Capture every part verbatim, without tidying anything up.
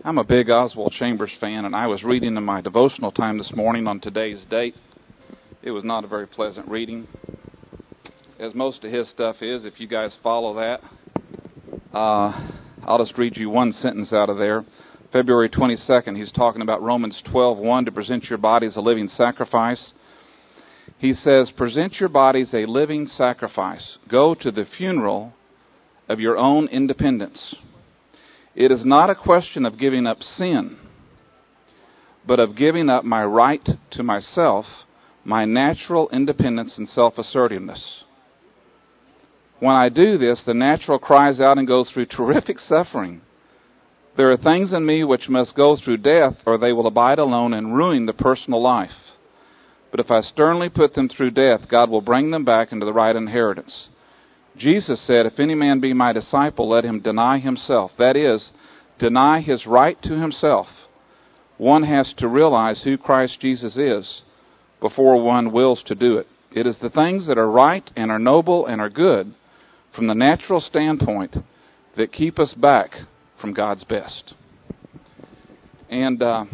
I'm a big Oswald Chambers fan, and I was reading in my devotional time this morning on today's date. It was not a very pleasant reading, as most of his stuff is, if you guys follow that. Uh, I'll just read you one sentence out of there. February twenty-second, he's talking about Romans twelve one, to present your bodies a living sacrifice. He says, present your bodies a living sacrifice. Go to the funeral of your own independence. It is not a question of giving up sin, but of giving up my right to myself, my natural independence and self-assertiveness. When I do this, the natural cries out and goes through terrific suffering. There are things in me which must go through death, or they will abide alone and ruin the personal life. But if I sternly put them through death, God will bring them back into the right inheritance. Jesus said, if any man be my disciple, let him deny himself. That is, deny his right to himself. One has to realize who Christ Jesus is before one wills to do it. It is the things that are right and are noble and are good from the natural standpoint that keep us back from God's best. And uh,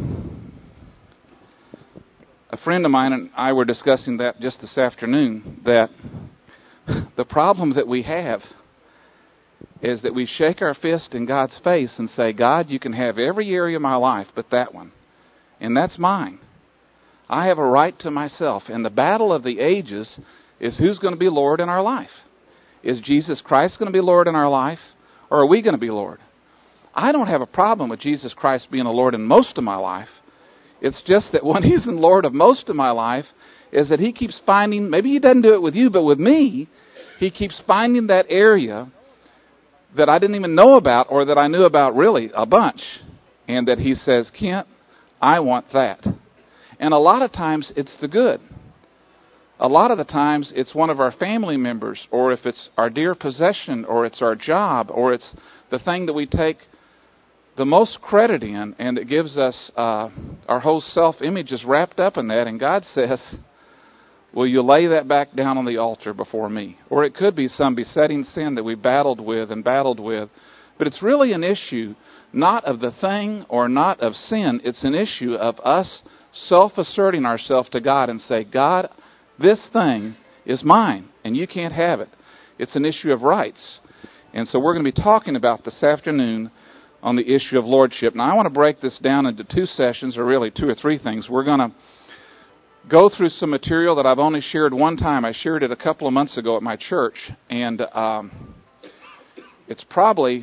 a friend of mine and I were discussing that just this afternoon, that the problem that we have is that we shake our fist in God's face and say, God, you can have every area of my life but that one. And that's mine. I have a right to myself. And the battle of the ages is who's going to be Lord in our life. Is Jesus Christ going to be Lord in our life, or are we going to be Lord? I don't have a problem with Jesus Christ being a Lord in most of my life. It's just that when He's the Lord of most of my life, is that He keeps finding, maybe He doesn't do it with you, but with me, He keeps finding that area that I didn't even know about, or that I knew about really a bunch. And that He says, Kent, I want that. And a lot of times it's the good. A lot of the times it's one of our family members, or if it's our dear possession, or it's our job, or it's the thing that we take the most credit in, and it gives us, uh, our whole self-image is wrapped up in that, and God says, will you lay that back down on the altar before me? Or it could be some besetting sin that we battled with and battled with. But it's really an issue not of the thing or not of sin. It's an issue of us self-asserting ourselves to God and say, God, this thing is mine and you can't have it. It's an issue of rights. And so we're going to be talking about this afternoon on the issue of lordship. Now I want to break this down into two sessions, or really two or three things. We're going to go through some material that I've only shared one time. I shared it a couple of months ago at my church, and um, it's probably,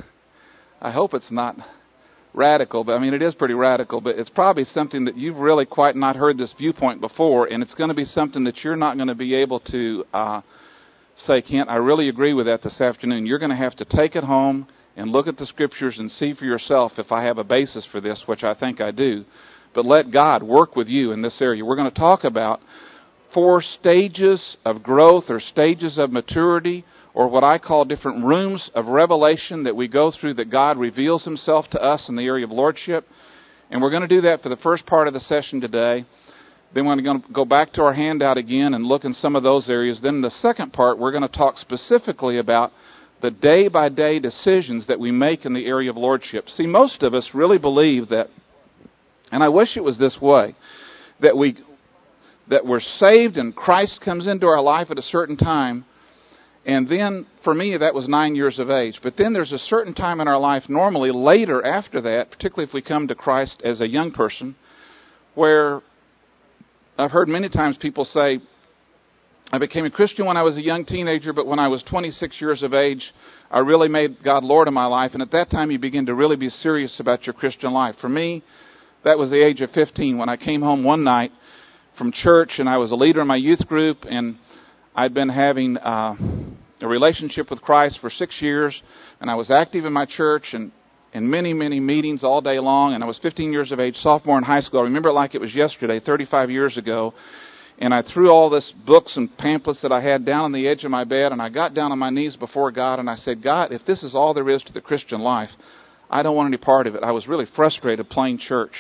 I hope it's not radical, but I mean it is pretty radical, but it's probably something that you've really quite not heard this viewpoint before, and it's going to be something that you're not going to be able to uh, say, Kent, I really agree with that this afternoon. You're going to have to take it home and look at the Scriptures and see for yourself if I have a basis for this, which I think I do. But let God work with you in this area. We're going to talk about four stages of growth, or stages of maturity, or what I call different rooms of revelation that we go through, that God reveals Himself to us in the area of lordship. And we're going to do that for the first part of the session today. Then we're going to go back to our handout again and look in some of those areas. Then in the second part, we're going to talk specifically about the day-by-day decisions that we make in the area of lordship. See, most of us really believe that, and I wish it was this way, that we that we're saved and Christ comes into our life at a certain time, and then, for me, that was nine years of age. But then there's a certain time in our life, normally later after that, particularly if we come to Christ as a young person, where I've heard many times people say, I became a Christian when I was a young teenager, but when I was twenty-six years of age, I really made God Lord of my life, and at that time you begin to really be serious about your Christian life. For me, that was the age of fifteen, when I came home one night from church, and I was a leader in my youth group, and I'd been having uh, a relationship with Christ for six years, and I was active in my church and in many, many meetings all day long, and I was fifteen years of age, sophomore in high school. I remember it like it was yesterday, thirty-five years ago, and I threw all this books and pamphlets that I had down on the edge of my bed, and I got down on my knees before God, and I said, God, if this is all there is to the Christian life, I don't want any part of it. I was really frustrated playing church.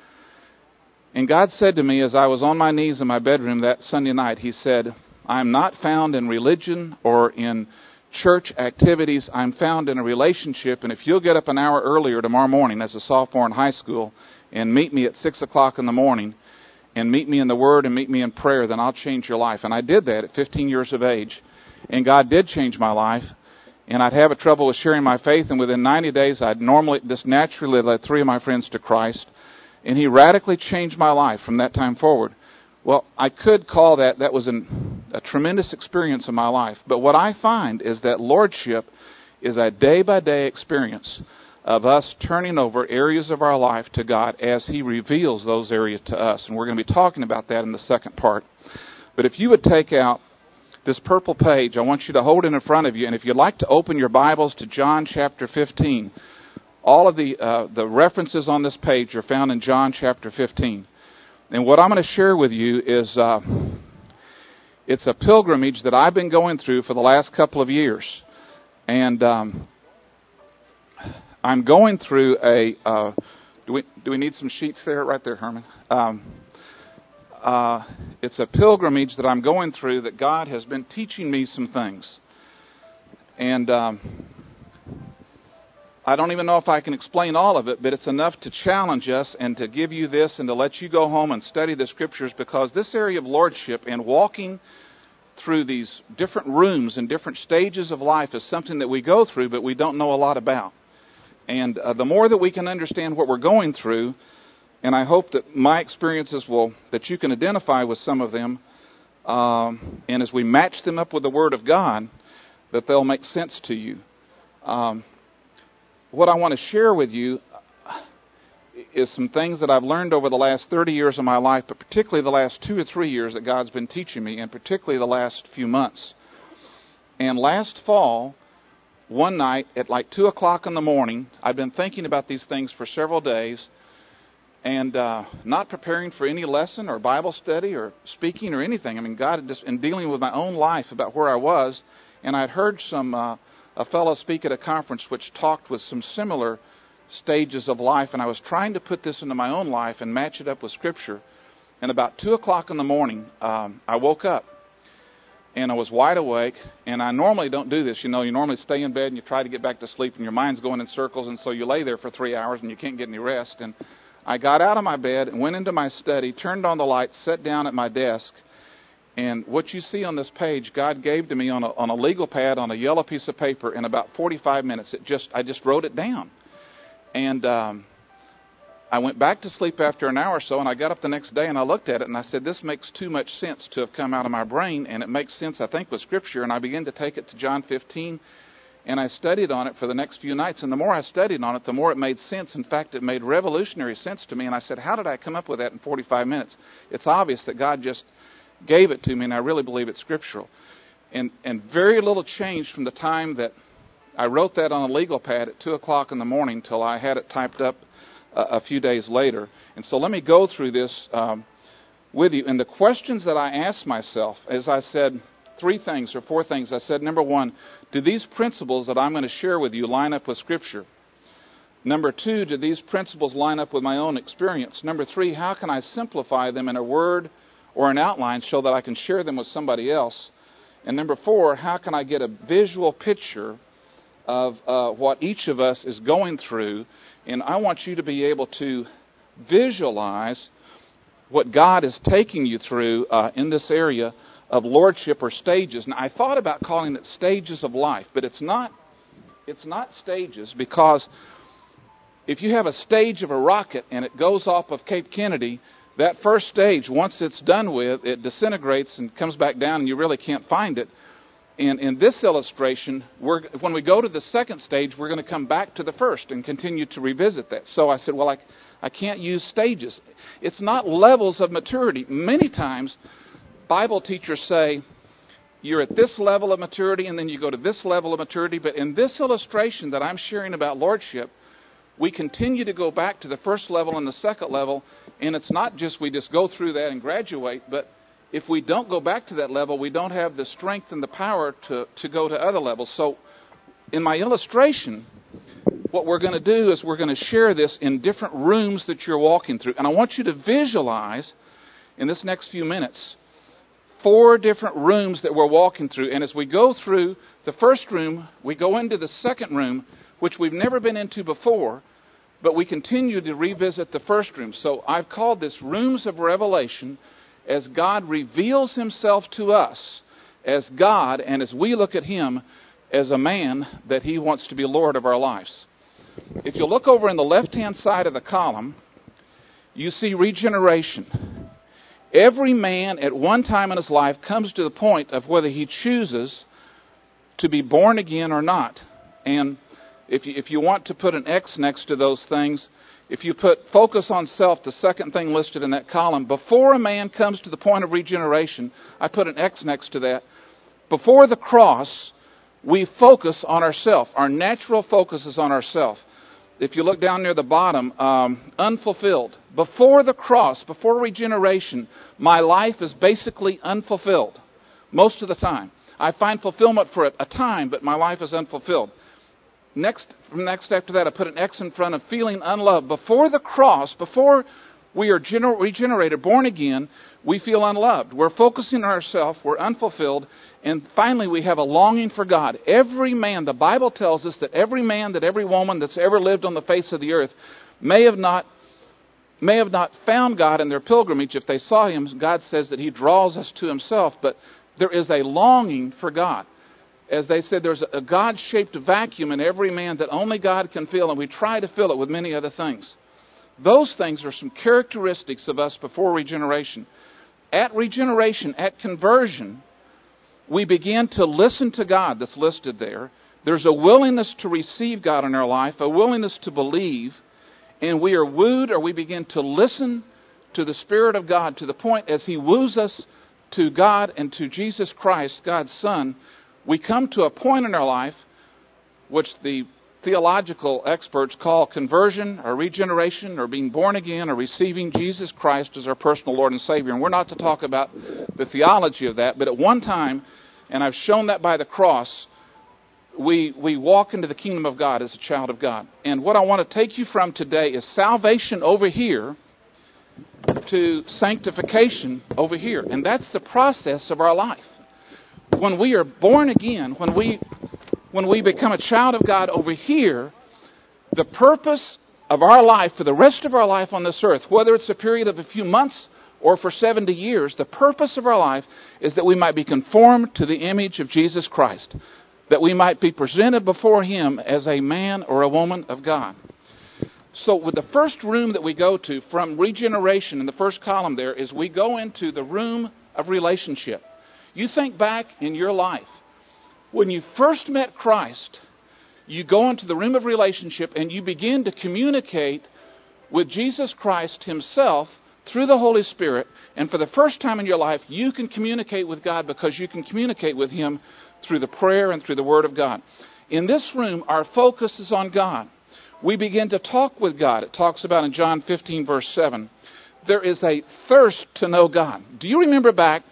And God said to me as I was on my knees in my bedroom that Sunday night, He said, I am not found in religion or in church activities. I'm found in a relationship, and if you'll get up an hour earlier tomorrow morning as a sophomore in high school and meet me at six o'clock in the morning and meet me in the Word and meet me in prayer, then I'll change your life. And I did that at fifteen years of age, and God did change my life. And I'd have a trouble with sharing my faith, and within ninety days I'd normally just naturally led three of my friends to Christ, and He radically changed my life from that time forward. Well, I could call that, that was an, a tremendous experience in my life. But what I find is that Lordship is a day-by-day experience of us turning over areas of our life to God as He reveals those areas to us. And we're going to be talking about that in the second part. But if you would take out this purple page, I want you to hold it in front of you. And if you'd like to open your Bibles to John chapter fifteen, all of the uh, the references on this page are found in John chapter fifteen. And what I'm going to share with you is uh, it's a pilgrimage that I've been going through for the last couple of years. And um, I'm going through a... Uh, do we do we need some sheets there? Right there, Herman. Um, uh, it's a pilgrimage that I'm going through that God has been teaching me some things. And... Um, I don't even know if I can explain all of it, but it's enough to challenge us and to give you this and to let you go home and study the Scriptures, because this area of Lordship and walking through these different rooms and different stages of life is something that we go through, but we don't know a lot about. And uh, the more that we can understand what we're going through, and I hope that my experiences will, that you can identify with some of them, um, and as we match them up with the Word of God, that they'll make sense to you. Um, What I want to share with you is some things that I've learned over the last thirty years of my life, but particularly the last two or three years that God's been teaching me, and particularly the last few months. And last fall, one night at like two o'clock in the morning, I've been thinking about these things for several days, and uh, not preparing for any lesson or Bible study or speaking or anything. I mean, God had just, in dealing with my own life about where I was, and I'd heard some... Uh, a fellow speak at a conference which talked with some similar stages of life, and I was trying to put this into my own life and match it up with Scripture. And about two o'clock in the morning, um, I woke up, and I was wide awake, and I normally don't do this. You know, you normally stay in bed and you try to get back to sleep, and your mind's going in circles, and so you lay there for three hours and you can't get any rest. And I got out of my bed and went into my study, turned on the lights, sat down at my desk. And what you see on this page, God gave to me on a, on a legal pad, on a yellow piece of paper, in about forty-five minutes. It just I just wrote it down. And um, I went back to sleep after an hour or so, and I got up the next day, and I looked at it, and I said, this makes too much sense to have come out of my brain, and it makes sense, I think, with Scripture. And I began to take it to John fifteen, and I studied on it for the next few nights. And the more I studied on it, the more it made sense. In fact, it made revolutionary sense to me. And I said, how did I come up with that in forty-five minutes? It's obvious that God just gave it to me, and I really believe it's scriptural. And and very little changed from the time that I wrote that on a legal pad at two o'clock in the morning till I had it typed up a, a few days later. And so let me go through this um, with you. And the questions that I asked myself, as I said, three things or four things. I said, number one, do these principles that I'm going to share with you line up with Scripture? Number two, do these principles line up with my own experience? Number three, how can I simplify them in a word or an outline so that I can share them with somebody else? And number four, how can I get a visual picture of uh, what each of us is going through? And I want you to be able to visualize what God is taking you through uh, in this area of Lordship or stages. Now, I thought about calling it stages of life, but it's not. It's not stages, because if you have a stage of a rocket and it goes off of Cape Kennedy, that first stage, once it's done with, it disintegrates and comes back down, and you really can't find it. And in this illustration, we're, when we go to the second stage, we're going to come back to the first and continue to revisit that. So I said, well, I, I can't use stages. It's not levels of maturity. Many times, Bible teachers say, you're at this level of maturity, and then you go to this level of maturity. But in this illustration that I'm sharing about Lordship, we continue to go back to the first level and the second level, and it's not just we just go through that and graduate, but if we don't go back to that level, we don't have the strength and the power to, to go to other levels. So in my illustration, what we're going to do is we're going to share this in different rooms that you're walking through. And I want you to visualize, in this next few minutes, four different rooms that we're walking through. And as we go through The first room, we go into the second room, which we've never been into before, but we continue to revisit the first room. So I've called this Rooms of Revelation, as God reveals himself to us as God, and as we look at him as a man that he wants to be Lord of our lives. If you look over in the left-hand side of the column, you see regeneration. Every man at one time in his life comes to the point of whether he chooses to be born again or not. And if you, if you want to put an X next to those things, if you put focus on self, the second thing listed in that column, before a man comes to the point of regeneration, I put an X next to that. Before the cross, we focus on ourself. Our natural focus is on ourself. If you look down near the bottom, um, unfulfilled. Before the cross, before regeneration, my life is basically unfulfilled most of the time. I find fulfillment for a, a time, but my life is unfulfilled. Next, next after that, I put an X in front of feeling unloved. Before the cross, before we are gener- regenerated, born again, we feel unloved. We're focusing on ourselves. We're unfulfilled. And finally, we have a longing for God. Every man, the Bible tells us that every man, that every woman that's ever lived on the face of the earth may have not may have not found God in their pilgrimage. If they saw him, God says that he draws us to himself. But there is a longing for God. As they said, there's a God-shaped vacuum in every man that only God can fill, and we try to fill it with many other things. Those things are some characteristics of us before regeneration. At regeneration, at conversion, we begin to listen to God that's listed there. There's a willingness to receive God in our life, a willingness to believe, and we are wooed, or we begin to listen to the Spirit of God to the point as he woos us to God and to Jesus Christ, God's Son. We come to a point in our life which the theological experts call conversion or regeneration or being born again or receiving Jesus Christ as our personal Lord and Savior. And we're not to talk about the theology of that, but at one time, and I've shown that by the cross, we we walk into the kingdom of God as a child of God. And what I want to take you from today is salvation over here to sanctification over here. And that's the process of our life. When we are born again, when we when we become a child of God over here, the purpose of our life for the rest of our life on this earth, whether it's a period of a few months or for seventy years, the purpose of our life is that we might be conformed to the image of Jesus Christ, that we might be presented before him as a man or a woman of God. So with the first room that we go to from regeneration in the first column there is we go into the room of relationship. You think back in your life. When you first met Christ, you go into the room of relationship and you begin to communicate with Jesus Christ himself through the Holy Spirit. And for the first time in your life, you can communicate with God because you can communicate with him through the prayer and through the Word of God. In this room, our focus is on God. We begin to talk with God. It talks about in John fifteen, verse seven, there is a thirst to know God. Do you remember back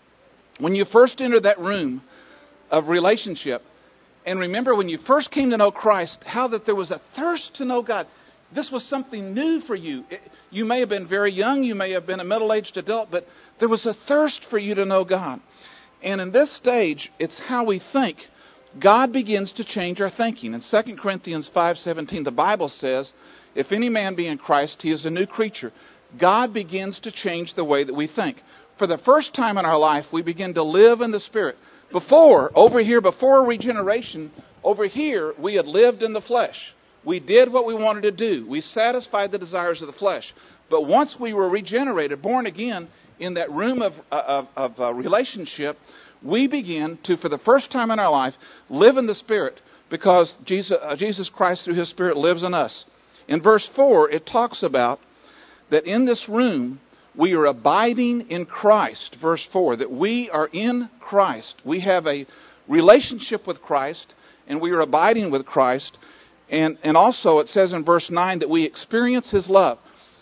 when you first entered that room of relationship, and remember when you first came to know Christ, how that there was a thirst to know God? This was something new for you. It, you may have been very young, you may have been a middle-aged adult, but there was a thirst for you to know God. And in this stage, it's how we think. God begins to change our thinking. In Second Corinthians five seventeen, the Bible says, if any man be in Christ, he is a new creature. God begins to change the way that we think. For the first time in our life, we begin to live in the Spirit. Before, over here, before regeneration, over here, we had lived in the flesh. We did what we wanted to do. We satisfied the desires of the flesh. But once we were regenerated, born again, in that room of, of, of uh, relationship, we begin to, for the first time in our life, live in the Spirit because Jesus, uh, Jesus Christ, through his Spirit, lives in us. In verse four, it talks about that in this room, we are abiding in Christ, verse four, that we are in Christ. We have a relationship with Christ, and we are abiding with Christ. And, and also it says in verse nine that we experience his love.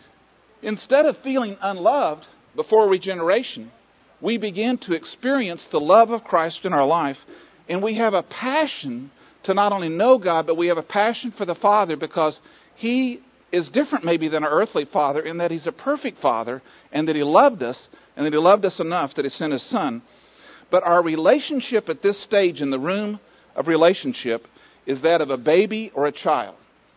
Instead of feeling unloved before regeneration, we begin to experience the love of Christ in our life, and we have a passion to not only know God, but we have a passion for the Father because he is different maybe than our earthly father in that he's a perfect father and that he loved us and that he loved us enough that he sent his son. But our relationship at this stage in the room of relationship is that of a baby or a child.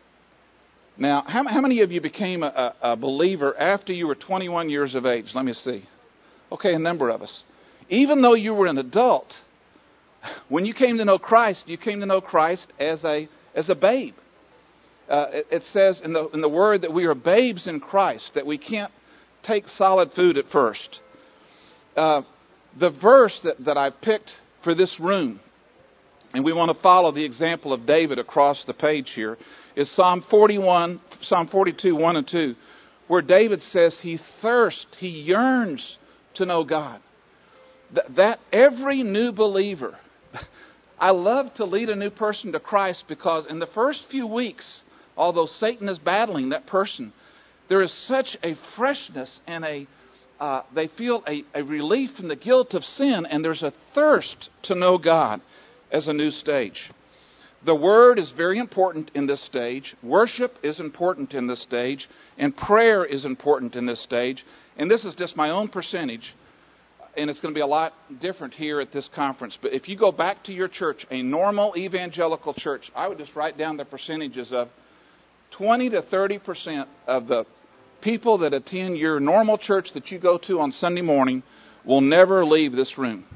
Now, how, how many of you became a, a believer after you were twenty-one years of age? Let me see. Okay, a number of us. Even though you were an adult, when you came to know Christ, you came to know Christ as a as a babe. Uh, it, it says in the in the Word that we are babes in Christ, that we can't take solid food at first. Uh, the verse that, that I picked for this room, and we want to follow the example of David across the page here, is Psalm forty-one, Psalm forty-two, one and two, where David says he thirsts, he yearns to know God. Th- that every new believer, I love to lead a new person to Christ because in the first few weeks, although Satan is battling that person, there is such a freshness and a uh, they feel a, a relief from the guilt of sin, and there's a thirst to know God as a new stage. The Word is very important in this stage. Worship is important in this stage. And prayer is important in this stage. And this is just my own percentage. And it's going to be a lot different here at this conference. But if you go back to your church, a normal evangelical church, I would just write down the percentages of twenty to thirty percent of the people that attend your normal church that you go to on Sunday morning will never leave this room.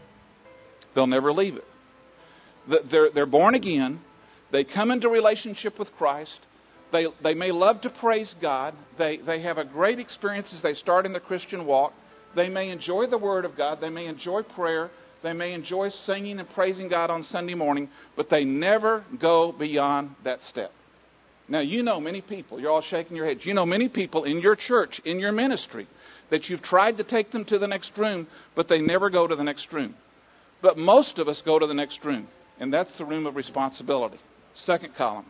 They'll never leave it. They're, they're born again. They come into relationship with Christ. They, they may love to praise God. They, they have a great experience as they start in the Christian walk. They may enjoy the Word of God. They may enjoy prayer. They may enjoy singing and praising God on Sunday morning, but they never go beyond that step. Now, you know many people, you're all shaking your heads, you know many people in your church, in your ministry, that you've tried to take them to the next room, but they never go to the next room. But most of us go to the next room, and that's the room of responsibility. Second column.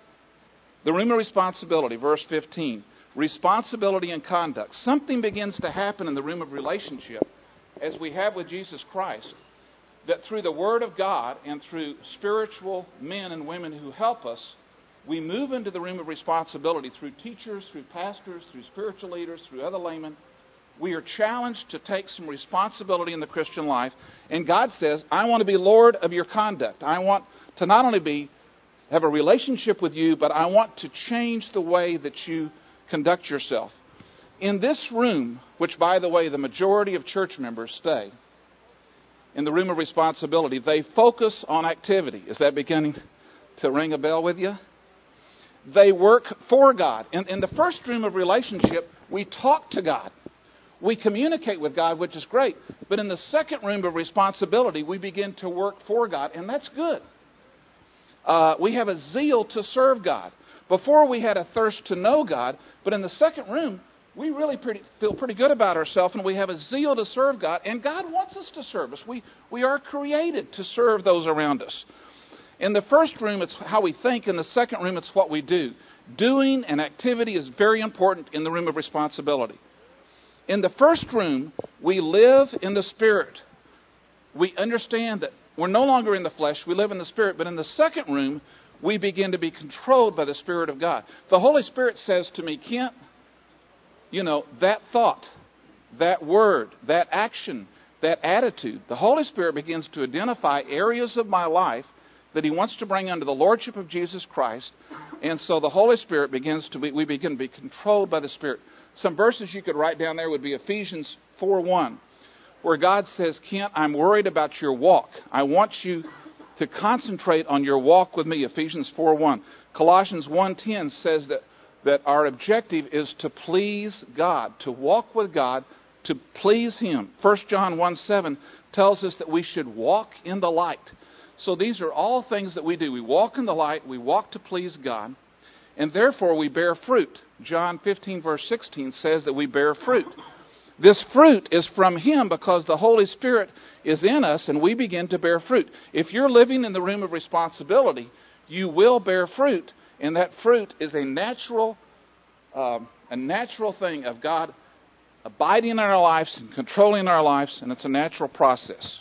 The room of responsibility, verse fifteen. Responsibility and conduct. Something begins to happen in the room of relationship, as we have with Jesus Christ, that through the Word of God and through spiritual men and women who help us, we move into the room of responsibility through teachers, through pastors, through spiritual leaders, through other laymen. We are challenged to take some responsibility in the Christian life. And God says, I want to be Lord of your conduct. I want to not only be have a relationship with you, but I want to change the way that you conduct yourself. In this room, which, by the way, the majority of church members stay, in the room of responsibility, they focus on activity. Is that beginning to ring a bell with you? They work for God. In, in the first room of relationship, we talk to God. We communicate with God, which is great. But in the second room of responsibility, we begin to work for God, and that's good. Uh, we have a zeal to serve God. Before we had a thirst to know God, but in the second room, we really pretty, feel pretty good about ourselves, and we have a zeal to serve God, and God wants us to serve us. We, we are created to serve those around us. In the first room, it's how we think. In the second room, it's what we do. Doing and activity is very important in the room of responsibility. In the first room, we live in the Spirit. We understand that we're no longer in the flesh, we live in the Spirit. But in the second room, we begin to be controlled by the Spirit of God. The Holy Spirit says to me, Kent, you know, that thought, that word, that action, that attitude, the Holy Spirit begins to identify areas of my life that He wants to bring under the Lordship of Jesus Christ. And so the Holy Spirit begins to be, we begin to be controlled by the Spirit. Some verses you could write down there would be Ephesians four one, where God says, Kent, I'm worried about your walk. I want you to concentrate on your walk with me, Ephesians four one. Colossians one ten says that, that our objective is to please God, to walk with God, to please Him. First John one seven tells us that we should walk in the light. So these are all things that we do. We walk in the light, we walk to please God, and therefore we bear fruit. John fifteen verse sixteen says that we bear fruit. This fruit is from Him because the Holy Spirit is in us and we begin to bear fruit. If you're living in the room of responsibility, you will bear fruit, and that fruit is a natural, uh, a natural thing of God abiding in our lives and controlling our lives, and it's a natural process.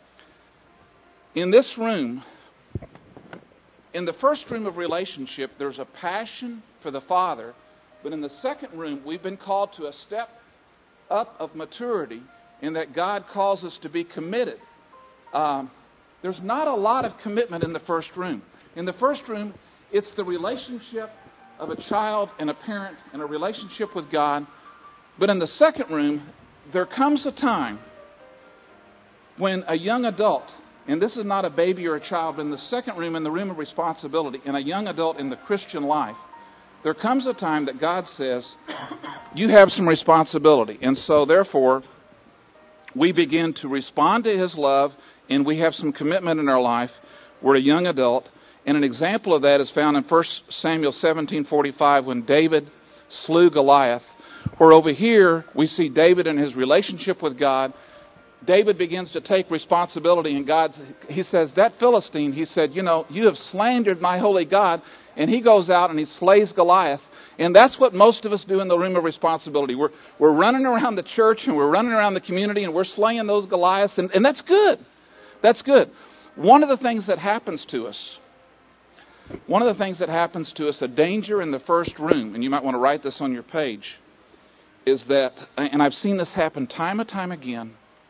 In this room, in the first room of relationship, there's a passion for the Father. But in the second room, we've been called to a step up of maturity in that God calls us to be committed. Um, there's not a lot of commitment in the first room. In the first room, it's the relationship of a child and a parent and a relationship with God. But in the second room, there comes a time when a young adult, and this is not a baby or a child, but in the second room, in the room of responsibility, in a young adult in the Christian life, there comes a time that God says, you have some responsibility. And so, therefore, we begin to respond to His love, and we have some commitment in our life. We're a young adult. And an example of that is found in First Samuel seventeen forty-five when David slew Goliath. Where over here, we see David in his relationship with God. David begins to take responsibility, and God, he says, that Philistine, he said, you know, you have slandered my holy God. And he goes out and he slays Goliath. And that's what most of us do in the room of responsibility. We're, we're running around the church and we're running around the community and we're slaying those Goliaths. And, and that's good. That's good. One of the things that happens to us, one of the things that happens to us, a danger in the first room, and you might want to write this on your page, is that, and I've seen this happen time and time again,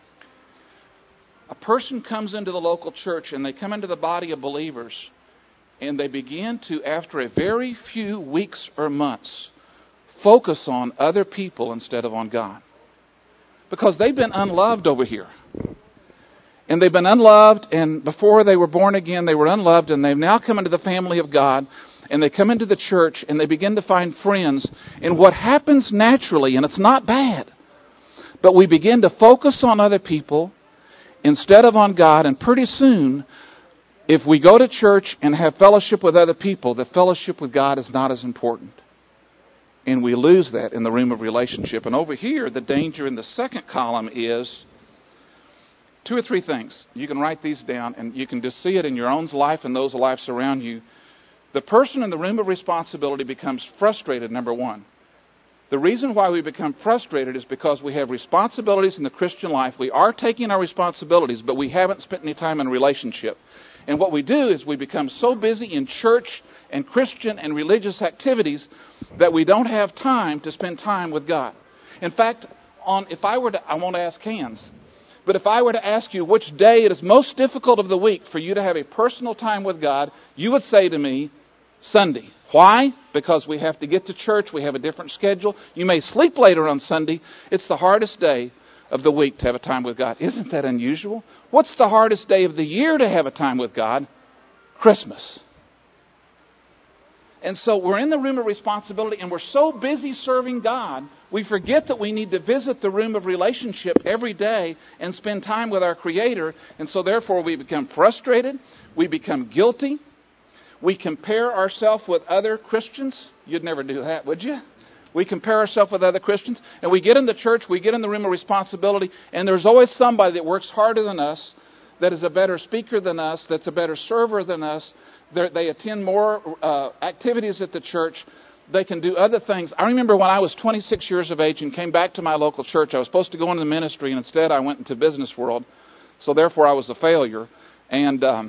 a person comes into the local church and they come into the body of believers and they begin to, after a very few weeks or months, focus on other people instead of on God. Because they've been unloved over here. And they've been unloved, and before they were born again, they were unloved, and they've now come into the family of God, and they come into the church, and they begin to find friends. And what happens naturally, and it's not bad, but we begin to focus on other people instead of on God, and pretty soon, if we go to church and have fellowship with other people, the fellowship with God is not as important. And we lose that in the room of relationship. And over here, the danger in the second column is two or three things. You can write these down, and you can just see it in your own life and those lives around you. The person in the room of responsibility becomes frustrated, number one. The reason why we become frustrated is because we have responsibilities in the Christian life. We are taking our responsibilities, but we haven't spent any time in relationship. And what we do is we become so busy in church and Christian and religious activities that we don't have time to spend time with God. In fact, on if I were to, I won't ask hands, but if I were to ask you which day it is most difficult of the week for you to have a personal time with God, you would say to me, Sunday. Why? Because we have to get to church. We have a different schedule. You may sleep later on Sunday. It's the hardest day of the week to have a time with God. Isn't that unusual? What's the hardest day of the year to have a time with God? Christmas. And so we're in the room of responsibility, and we're so busy serving God, we forget that we need to visit the room of relationship every day and spend time with our Creator. And so therefore we become frustrated. We become guilty. We compare ourselves with other Christians. You'd never do that, would you? We compare ourselves with other Christians, and we get in the church, we get in the room of responsibility, and there's always somebody that works harder than us, that is a better speaker than us, that's a better server than us. They're, they attend more uh, activities at the church. They can do other things. I remember when I was twenty-six years of age and came back to my local church, I was supposed to go into the ministry, and instead I went into business world, so therefore I was a failure. And um,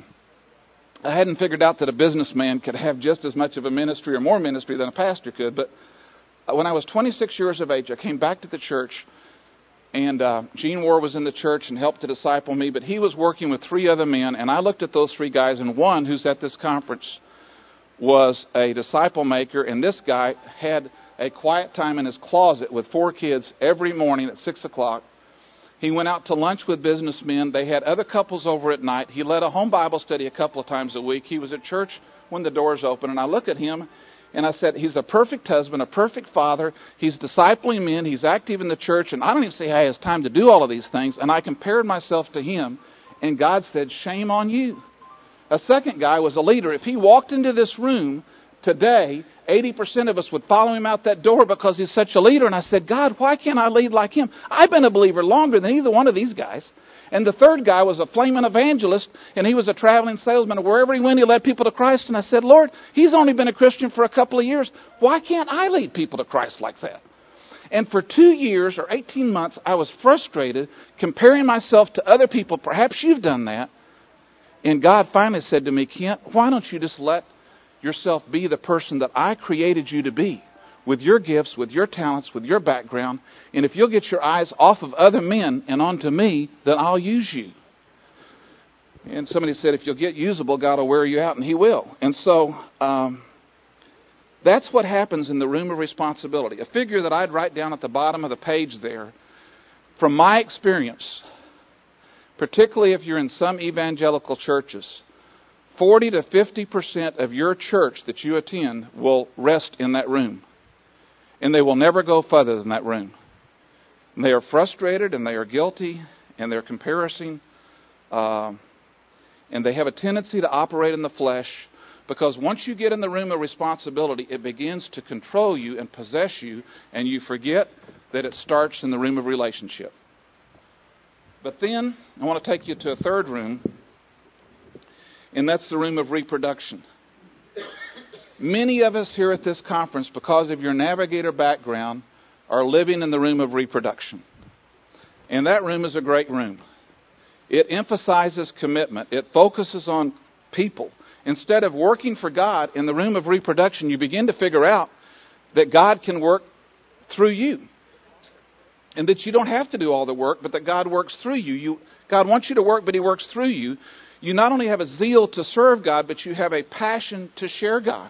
I hadn't figured out that a businessman could have just as much of a ministry or more ministry than a pastor could, but when I was twenty-six years of age, I came back to the church, and uh, Gene Moore was in the church and helped to disciple me, but he was working with three other men, and I looked at those three guys, and one who's at this conference was a disciple maker, and this guy had a quiet time in his closet with four kids every morning at six o'clock. He went out to lunch with businessmen. They had other couples over at night. He led a home Bible study a couple of times a week. He was at church when the doors opened, and I looked at him, and I said, he's a perfect husband, a perfect father. He's discipling men. He's active in the church. And I don't even see how he has time to do all of these things. And I compared myself to him. And God said, shame on you. A second guy was a leader. If he walked into this room today, eighty percent of us would follow him out that door because he's such a leader. And I said, God, why can't I lead like him? I've been a believer longer than either one of these guys. And the third guy was a flaming evangelist, and he was a traveling salesman. And wherever he went, he led people to Christ. And I said, Lord, he's only been a Christian for a couple of years. Why can't I lead people to Christ like that? And for two years or eighteen months, I was frustrated, comparing myself to other people. Perhaps you've done that. And God finally said to me, Kent, why don't you just let yourself be the person that I created you to be? With your gifts, with your talents, with your background. And if you'll get your eyes off of other men and onto me, then I'll use you. And somebody said, if you'll get usable, God will wear you out, and He will. And so um, that's what happens in the room of responsibility. A figure that I'd write down at the bottom of the page there, from my experience, particularly if you're in some evangelical churches, forty to fifty percent of your church that you attend will rest in that room. And they will never go further than that room. And they are frustrated, and they are guilty, and they're comparing, uh, and they have a tendency to operate in the flesh, because once you get in the room of responsibility, it begins to control you and possess you, and you forget that it starts in the room of relationship. But then I want to take you to a third room, and that's the room of reproduction. Many of us here at this conference, because of your navigator background, are living in the room of reproduction. And that room is a great room. It emphasizes commitment. It focuses on people. Instead of working for God in the room of reproduction, you begin to figure out that God can work through you. And that you don't have to do all the work, but that God works through you. you. God wants you to work, but He works through you. You not only have a zeal to serve God, but you have a passion to share God.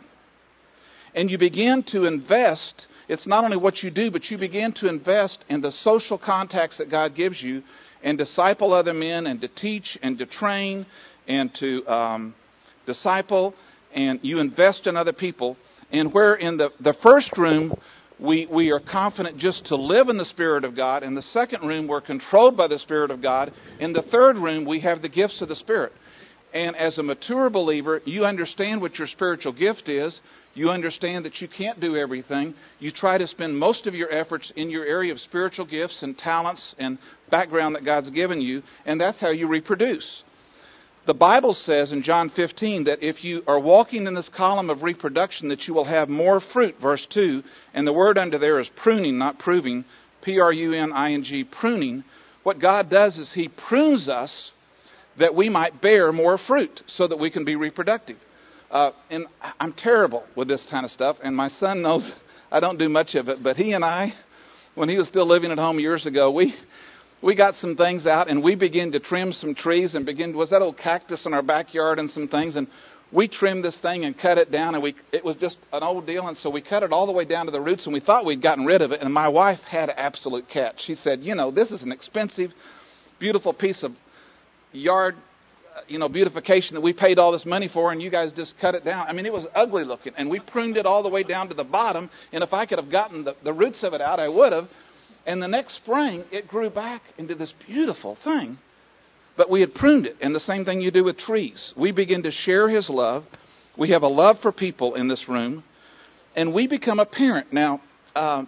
And you begin to invest. It's not only what you do, but you begin to invest in the social contacts that God gives you, and disciple other men, and to teach, and to train, and to um, disciple, and you invest in other people. And where in the, the first room, we, we are confident just to live in the Spirit of God. In the second room, we're controlled by the Spirit of God. In the third room, we have the gifts of the Spirit. And as a mature believer, you understand what your spiritual gift is. You understand that you can't do everything. You try to spend most of your efforts in your area of spiritual gifts and talents and background that God's given you, and that's how you reproduce. The Bible says in John fifteen that if you are walking in this column of reproduction, that you will have more fruit, verse two, and the word under there is pruning, not proving, P R U N I N G, pruning. What God does is He prunes us that we might bear more fruit so that we can be reproductive. Uh, and I'm terrible with this kind of stuff, and my son knows I don't do much of it, but he and I, when he was still living at home years ago, we we got some things out, and we began to trim some trees, and begin was that old cactus in our backyard and some things, and we trimmed this thing and cut it down, and we it was just an old deal, and so we cut it all the way down to the roots, and we thought we'd gotten rid of it, and my wife had an absolute catch. She said, you know, this is an expensive, beautiful piece of yard, you know, beautification that we paid all this money for, and you guys just cut it down. I mean, it was ugly looking, and we pruned it all the way down to the bottom, and if I could have gotten the, the roots of it out, I would have. And the next spring, it grew back into this beautiful thing, but we had pruned it. And the same thing you do with trees. We begin to share His love. We have a love for people in this room, and we become a parent. Now, uh,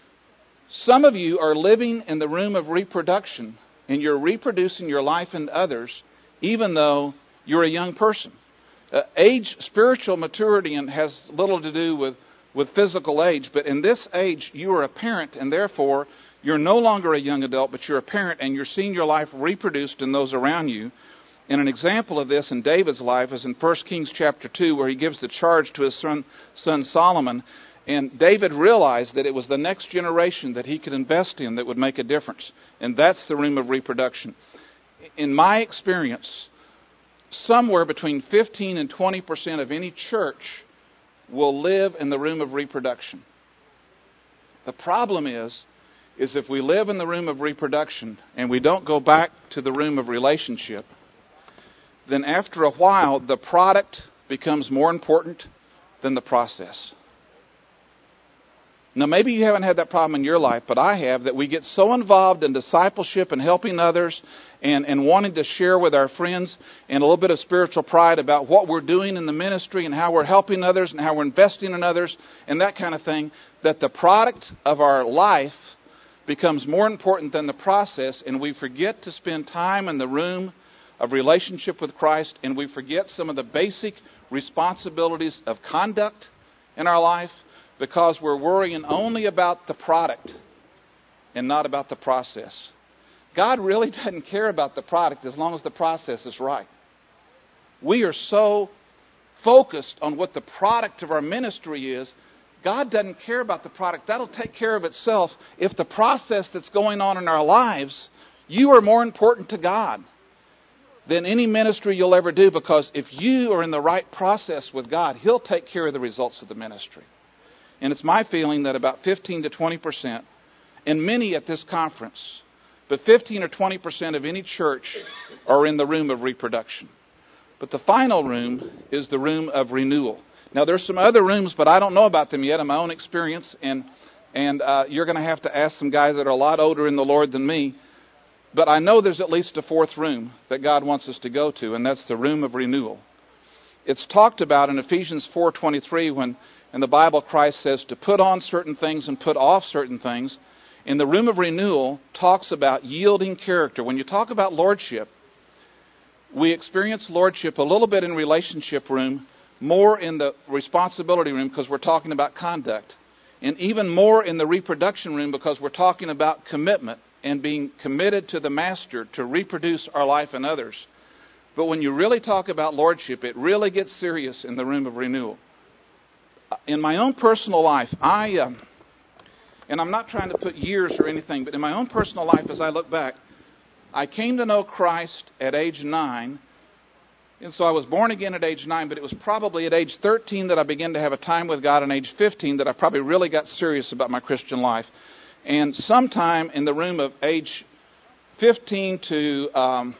some of you are living in the room of reproduction, and you're reproducing your life in others, even though you're a young person. Uh, age, spiritual maturity, and has little to do with, with physical age, but in this age, you are a parent, and therefore, you're no longer a young adult, but you're a parent, and you're seeing your life reproduced in those around you. And an example of this in David's life is in First Kings chapter two, where he gives the charge to his son, son Solomon. And David realized that it was the next generation that he could invest in that would make a difference. And that's the room of reproduction. In my experience, somewhere between fifteen and twenty percent of any church will live in the room of reproduction. The problem is, is if we live in the room of reproduction and we don't go back to the room of relationship, then after a while, the product becomes more important than the process. Now, maybe you haven't had that problem in your life, but I have, that we get so involved in discipleship and helping others and, and wanting to share with our friends and a little bit of spiritual pride about what we're doing in the ministry and how we're helping others and how we're investing in others and that kind of thing, that the product of our life becomes more important than the process, and we forget to spend time in the room of relationship with Christ, and we forget some of the basic responsibilities of conduct in our life, because we're worrying only about the product and not about the process. God really doesn't care about the product as long as the process is right. We are so focused on what the product of our ministry is. God doesn't care about the product. That'll take care of itself. If the process that's going on in our lives, you are more important to God than any ministry you'll ever do, because if you are in the right process with God, He'll take care of the results of the ministry. And it's my feeling that about fifteen to twenty percent, and many at this conference, but fifteen or twenty percent of any church are in the room of reproduction. But the final room is the room of renewal. Now, there's some other rooms, but I don't know about them yet in my own experience, and and uh, you're going to have to ask some guys that are a lot older in the Lord than me. But I know there's at least a fourth room that God wants us to go to, and that's the room of renewal. It's talked about in Ephesians four twenty-three when in the Bible Christ says to put on certain things and put off certain things. In the room of renewal talks about yielding character. When you talk about lordship, we experience lordship a little bit in relationship room, more in the responsibility room because we're talking about conduct, and even more in the reproduction room because we're talking about commitment and being committed to the Master to reproduce our life in others. But when you really talk about lordship, it really gets serious in the room of renewal. In my own personal life, I, uh, and I'm not trying to put years or anything, but in my own personal life, as I look back, I came to know Christ at age nine, and so I was born again at age nine, but it was probably at age thirteen that I began to have a time with God, and age fifteen that I probably really got serious about my Christian life. And sometime in the room of age fifteen to, um,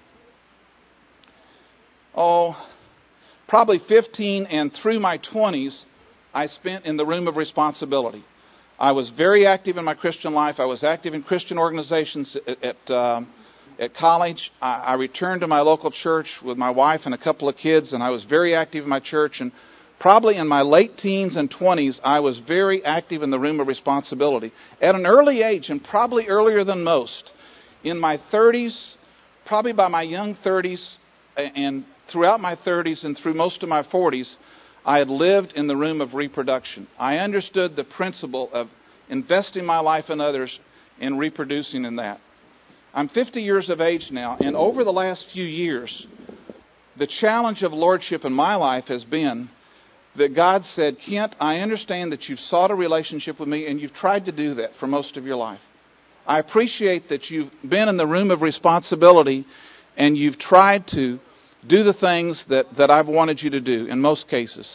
oh, probably fifteen and through my twenties, I spent in the room of responsibility. I was very active in my Christian life. I was active in Christian organizations at at, um, at college. I, I returned to my local church with my wife and a couple of kids, and I was very active in my church. And probably in my late teens and twenties, I was very active in the room of responsibility. At an early age, and probably earlier than most, in my thirties, probably by my young thirties, and throughout my thirties and through most of my forties, I had lived in the room of reproduction. I understood the principle of investing my life in others and reproducing in that. I'm fifty years of age now, and over the last few years, the challenge of lordship in my life has been that God said, Kent, I understand that you've sought a relationship with me and you've tried to do that for most of your life. I appreciate that you've been in the room of responsibility and you've tried to do the things that, that I've wanted you to do in most cases.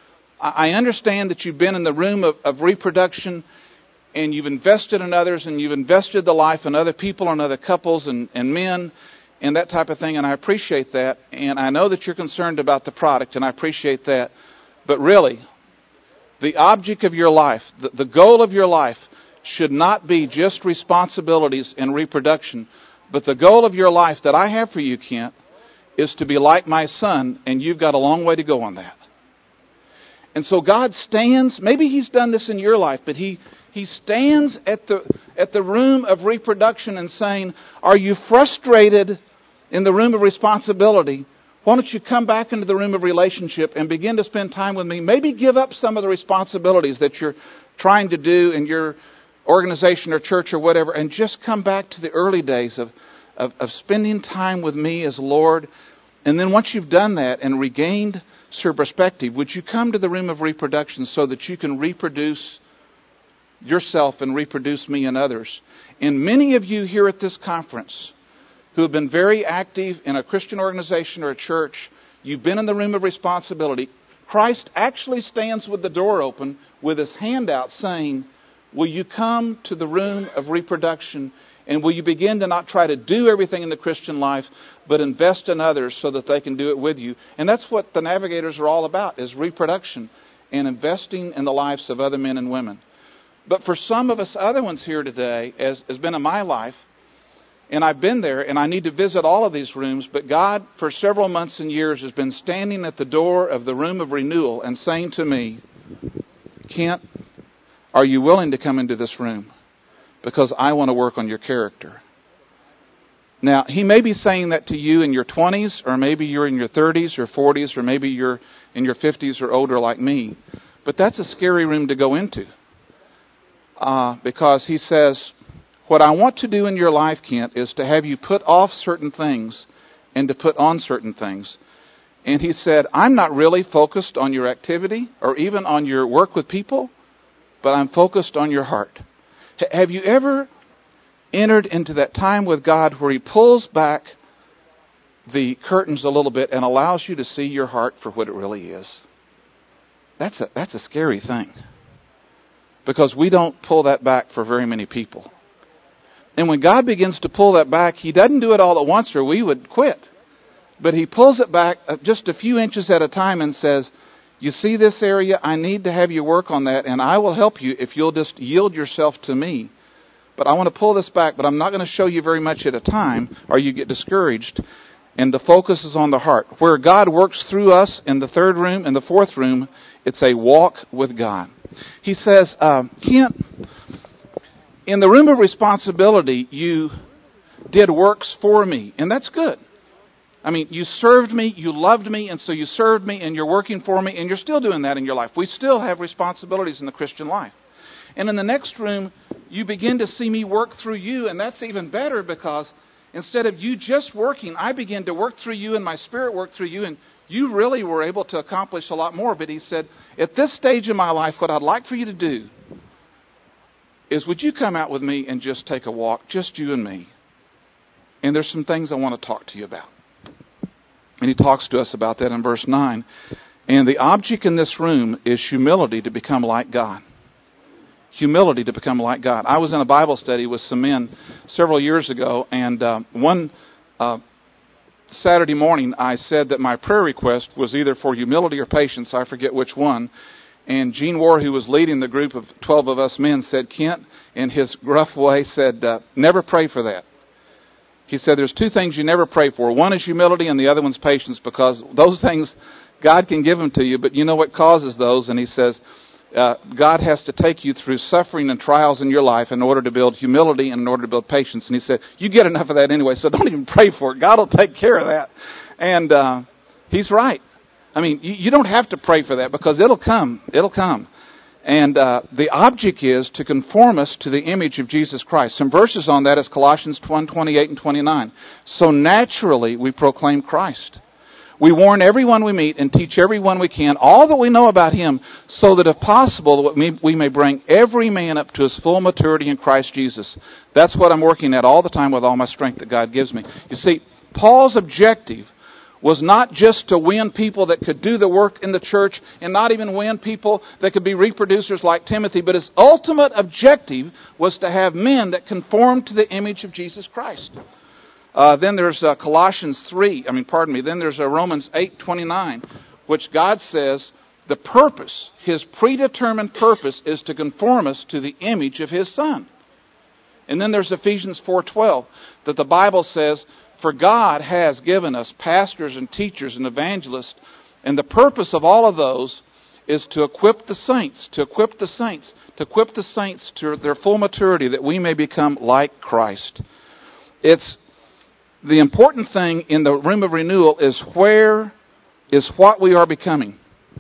I understand that you've been in the room of, of reproduction and you've invested in others and you've invested the life in other people and other couples and, and men and that type of thing, and I appreciate that. And I know that you're concerned about the product, and I appreciate that. But really, the object of your life, the, the goal of your life should not be just responsibilities and reproduction, but the goal of your life that I have for you, Kent, is to be like my son, and you've got a long way to go on that. And so God stands, maybe He's done this in your life, but He He stands at the at the room of reproduction and saying, are you frustrated in the room of responsibility? Why don't you come back into the room of relationship and begin to spend time with me? Maybe give up some of the responsibilities that you're trying to do in your organization or church or whatever, and just come back to the early days of Of, of spending time with me as Lord. And then once you've done that and regained your perspective, would you come to the room of reproduction so that you can reproduce yourself and reproduce me and others? And many of you here at this conference who have been very active in a Christian organization or a church, you've been in the room of responsibility. Christ actually stands with the door open with His hand out saying, will you come to the room of reproduction? And will you begin to not try to do everything in the Christian life, but invest in others so that they can do it with you? And that's what the Navigators are all about, is reproduction and investing in the lives of other men and women. But for some of us other ones here today, as has been in my life, and I've been there, and I need to visit all of these rooms, but God, for several months and years, has been standing at the door of the room of renewal and saying to me, Kent, are you willing to come into this room? Because I want to work on your character. Now, He may be saying that to you in your twenties, or maybe you're in your thirties or forties, or maybe you're in your fifties or older like me. But that's a scary room to go into. Uh, because He says, what I want to do in your life, Kent, is to have you put off certain things and to put on certain things. And He said, I'm not really focused on your activity or even on your work with people, but I'm focused on your heart. Have you ever entered into that time with God where He pulls back the curtains a little bit and allows you to see your heart for what it really is. That's a, that's a scary thing. Because we don't pull that back for very many people. And when God begins to pull that back, He doesn't do it all at once or we would quit. But He pulls it back just a few inches at a time and says, you see this area? I need to have you work on that, and I will help you if you'll just yield yourself to me. But I want to pull this back, but I'm not going to show you very much at a time, or you get discouraged. And the focus is on the heart. Where God works through us in the third room and the fourth room, it's a walk with God. He says, uh, Kent, in the room of responsibility, you did works for me, and that's good. I mean, you served me, you loved me, and so you served me, and you're working for me, and you're still doing that in your life. We still have responsibilities in the Christian life. And in the next room, you begin to see me work through you, and that's even better because instead of you just working, I begin to work through you, and my Spirit worked through you, and you really were able to accomplish a lot more. But He said, at this stage in my life, what I'd like for you to do is would you come out with me and just take a walk, just you and me? And there's some things I want to talk to you about. And He talks to us about that in verse nine. And the object in this room is humility to become like God. Humility to become like God. I was in a Bible study with some men several years ago, and uh, one uh, Saturday morning I said that my prayer request was either for humility or patience. I forget which one. And Gene Ward, who was leading the group of twelve of us men, said, Kent, in his gruff way, said, uh, never pray for that. He said there's two things you never pray for. One is humility and the other one's patience, because those things, God can give them to you, but you know what causes those? And he says, uh, God has to take you through suffering and trials in your life in order to build humility and in order to build patience. And he said, you get enough of that anyway, so don't even pray for it. God will take care of that. And uh, he's right. I mean, you, you don't have to pray for that because it'll come. It'll come. And uh, the object is to conform us to the image of Jesus Christ. Some verses on that is Colossians one, twenty-eight and twenty-nine. So naturally we proclaim Christ. We warn everyone we meet and teach everyone we can all that we know about Him, so that if possible we may bring every man up to his full maturity in Christ Jesus. That's what I'm working at all the time with all my strength that God gives me. You see, Paul's objective was not just to win people that could do the work in the church and not even win people that could be reproducers like Timothy, but his ultimate objective was to have men that conformed to the image of Jesus Christ. Uh, then there's uh, Colossians three, I mean, pardon me, then there's uh, Romans eight twenty-nine, which God says the purpose, His predetermined purpose, is to conform us to the image of His Son. And then there's Ephesians four twelve, that the Bible says, for God has given us pastors and teachers and evangelists, and the purpose of all of those is to equip the saints, to equip the saints, to equip the saints to their full maturity, that we may become like Christ. It's the important thing in the room of renewal is where is what we are becoming.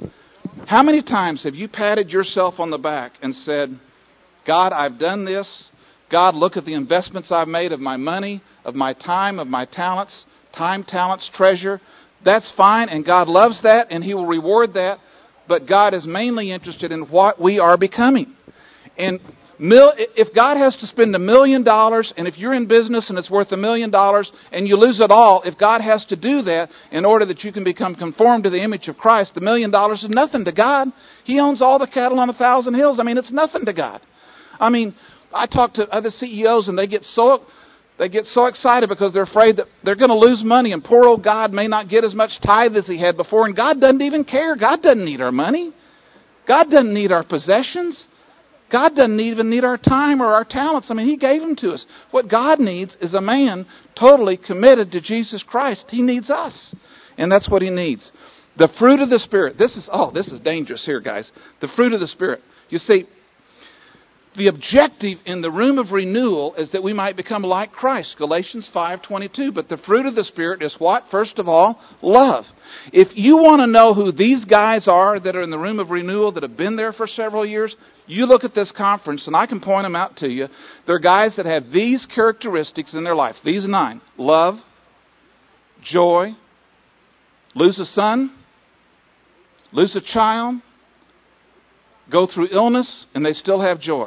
How many times have you patted yourself on the back and said, God, I've done this. God, look at the investments I've made of my money, of my time, of my talents, time, talents, treasure. That's fine, and God loves that, and He will reward that. But God is mainly interested in what we are becoming. And mil- if God has to spend a million dollars, and if you're in business and it's worth a million dollars, and you lose it all, if God has to do that in order that you can become conformed to the image of Christ, the million dollars is nothing to God. He owns all the cattle on a thousand hills. I mean, it's nothing to God. I mean, I talk to other C E Os and they get so they get so excited because they're afraid that they're going to lose money, and poor old God may not get as much tithe as He had before, and God doesn't even care. God doesn't need our money. God doesn't need our possessions. God doesn't even need our time or our talents. I mean, He gave them to us. What God needs is a man totally committed to Jesus Christ. He needs us. And that's what He needs. The fruit of the Spirit. This is, oh, this is dangerous here, guys. The fruit of the Spirit. You see, the objective in the room of renewal is that we might become like Christ. Galatians five twenty-two. But the fruit of the Spirit is what? First of all, love. If you want to know who these guys are that are in the room of renewal that have been there for several years, you look at this conference and I can point them out to you. They're guys that have these characteristics in their life. These nine. Love, joy, lose a son, lose a child, go through illness, and they still have joy.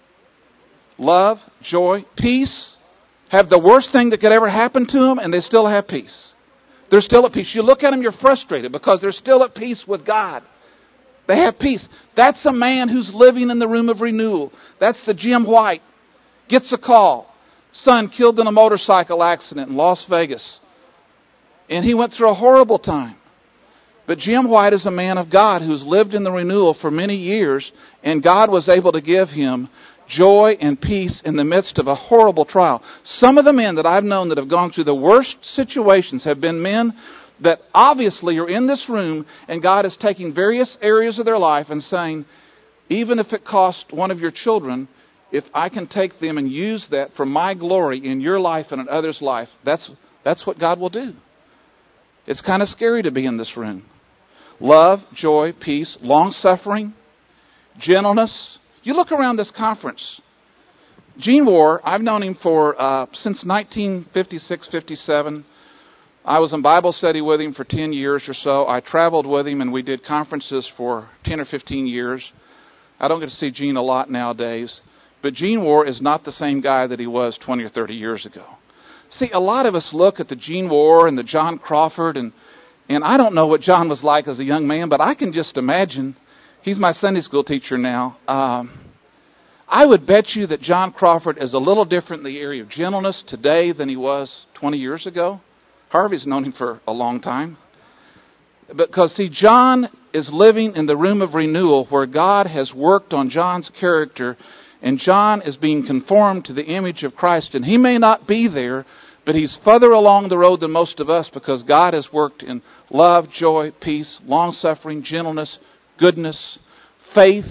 Love, joy, peace, have the worst thing that could ever happen to them, and they still have peace. They're still at peace. You look at them, you're frustrated because they're still at peace with God. They have peace. That's a man who's living in the room of renewal. That's the Jim White. Gets a call. Son killed in a motorcycle accident in Las Vegas. And he went through a horrible time. But Jim White is a man of God who's lived in the renewal for many years, and God was able to give him joy and peace in the midst of a horrible trial. Some of the men that I've known that have gone through the worst situations have been men that obviously are in this room, and God is taking various areas of their life and saying, even if it costs one of your children, if I can take them and use that for my glory in your life and in others' life, that's that's what God will do. It's kind of scary to be in this room. Love, joy, peace, long-suffering, gentleness. You look around this conference. Gene Warr, I've known him for uh, since nineteen fifty-six, fifty-seven. I was in Bible study with him for ten years or so. I traveled with him and we did conferences for ten or fifteen years. I don't get to see Gene a lot nowadays. But Gene Warr is not the same guy that he was twenty or thirty years ago. See, a lot of us look at the Gene Warr and the John Crawford, and, and I don't know what John was like as a young man, but I can just imagine. He's my Sunday school teacher now. Um, I would bet you that John Crawford is a little different in the area of gentleness today than he was twenty years ago. Harvey's known him for a long time. Because, see, John is living in the room of renewal where God has worked on John's character, and John is being conformed to the image of Christ. And he may not be there, but he's further along the road than most of us because God has worked in love, joy, peace, long-suffering, gentleness, goodness, faith.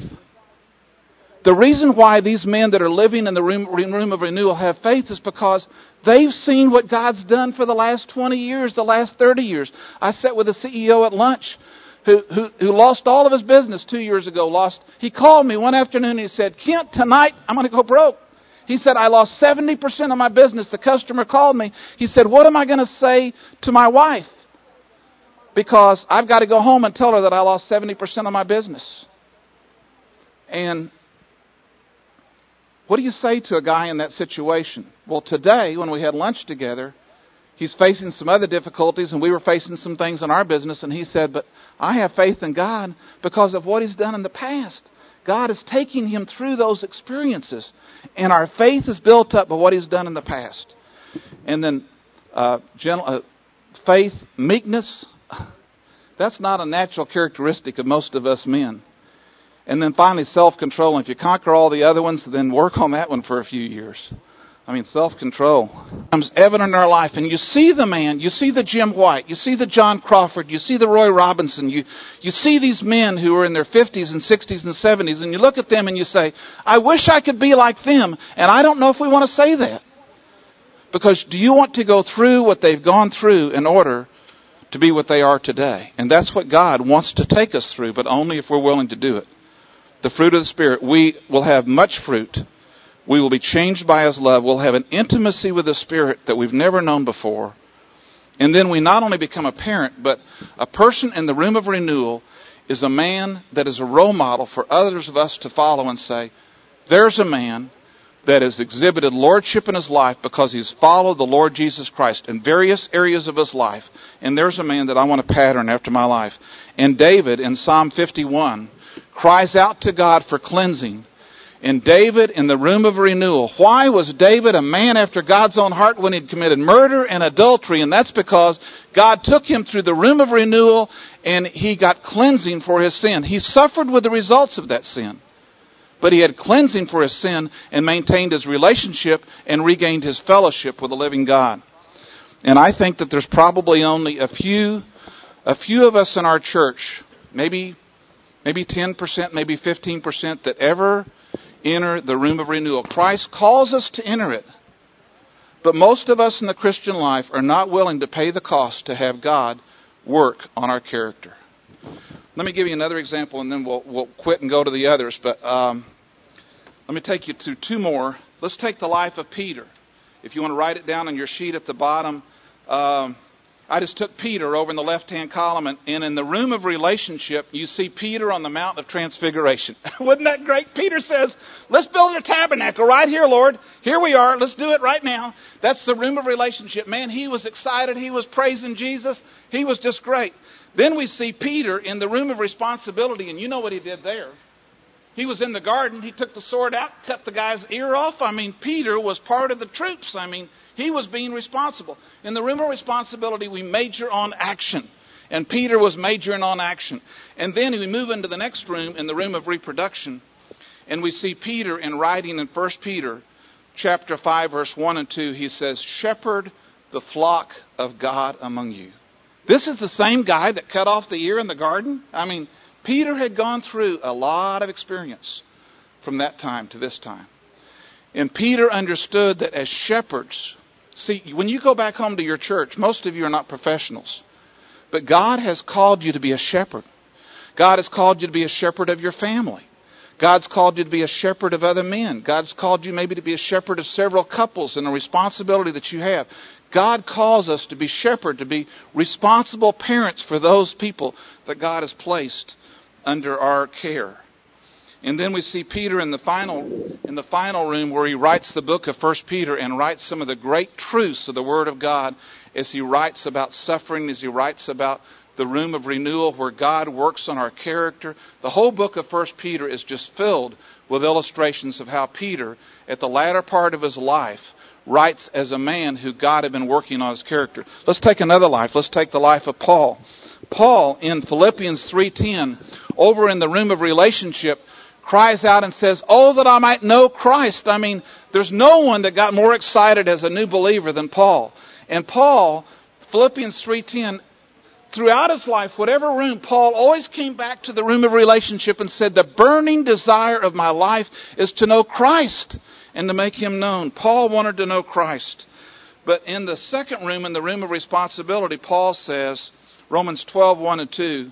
The reason why these men that are living in the room, room of renewal have faith is because they've seen what God's done for the last twenty years, the last thirty years. I sat with a C E O at lunch who, who, who lost all of his business two years ago. Lost. He called me one afternoon and he said, Kent, tonight I'm going to go broke. He said, I lost seventy percent of my business. The customer called me. He said, what am I going to say to my wife? Because I've got to go home and tell her that I lost seventy percent of my business. And what do you say to a guy in that situation? Well, today, when we had lunch together, he's facing some other difficulties, and we were facing some things in our business, and he said, but I have faith in God because of what he's done in the past. God is taking him through those experiences, and our faith is built up by what he's done in the past. And then uh, gentle, uh, faith, meekness, that's not a natural characteristic of most of us men. And then finally, self-control. And if you conquer all the other ones, then work on that one for a few years. I mean, self-control becomes evident in our life. And you see the man, you see the Jim White, you see the John Crawford, you see the Roy Robinson, you, you see these men who are in their fifties and sixties and seventies, and you look at them and you say, I wish I could be like them. And I don't know if we want to say that. Because do you want to go through what they've gone through in order to be what they are today? And that's what God wants to take us through, but only if we're willing to do it. The fruit of the Spirit, we will have much fruit. We will be changed by His love. We'll have an intimacy with the Spirit that we've never known before. And then we not only become a parent, but a person in the room of renewal is a man that is a role model for others of us to follow and say, there's a man that has exhibited lordship in his life because he's followed the Lord Jesus Christ in various areas of his life. And there's a man that I want to pattern after my life. And David in Psalm fifty-one cries out to God for cleansing. And David in the room of renewal. Why was David a man after God's own heart when he'd committed murder and adultery? And that's because God took him through the room of renewal and he got cleansing for his sin. He suffered with the results of that sin. But he had cleansing for his sin and maintained his relationship and regained his fellowship with the living God. And I think that there's probably only a few, a few of us in our church, maybe, maybe ten percent, maybe fifteen percent that ever enter the room of renewal. Christ calls us to enter it. But most of us in the Christian life are not willing to pay the cost to have God work on our character. Let me give you another example and then we'll, we'll quit and go to the others. But um, let me take you to two more. Let's take the life of Peter. If you want to write it down on your sheet at the bottom. Um, I just took Peter over in the left-hand column, and, and in the room of relationship, you see Peter on the Mount of Transfiguration. Wasn't that great? Peter says, let's build a tabernacle right here, Lord. Here we are. Let's do it right now. That's the room of relationship. Man, he was excited. He was praising Jesus. He was just great. Then we see Peter in the room of responsibility, and you know what he did there. He was in the garden. He took the sword out, cut the guy's ear off. I mean, Peter was part of the troops. I mean, he was being responsible. In the room of responsibility, we major on action. And Peter was majoring on action. And then we move into the next room, in the room of reproduction. And we see Peter in writing in First Peter chapter five, verse one and two. He says, shepherd the flock of God among you. This is the same guy that cut off the ear in the garden. I mean, Peter had gone through a lot of experience from that time to this time. And Peter understood that as shepherds, see, when you go back home to your church, most of you are not professionals. But God has called you to be a shepherd. God has called you to be a shepherd of your family. God's called you to be a shepherd of other men. God's called you maybe to be a shepherd of several couples and a responsibility that you have. God calls us to be shepherd, to be responsible parents for those people that God has placed under our care. And then we see Peter in the final in the final room where he writes the book of First Peter and writes some of the great truths of the Word of God as he writes about suffering, as he writes about the room of renewal where God works on our character. The whole book of First Peter is just filled with illustrations of how Peter, at the latter part of his life, writes as a man who God had been working on his character. Let's take another life. Let's take the life of Paul. Paul, in Philippians three ten, over in the room of relationship, cries out and says, oh, that I might know Christ. I mean, there's no one that got more excited as a new believer than Paul. And Paul, Philippians three ten, throughout his life, whatever room, Paul always came back to the room of relationship and said, the burning desire of my life is to know Christ and to make Him known. Paul wanted to know Christ. But in the second room, in the room of responsibility, Paul says, Romans twelve, one and two,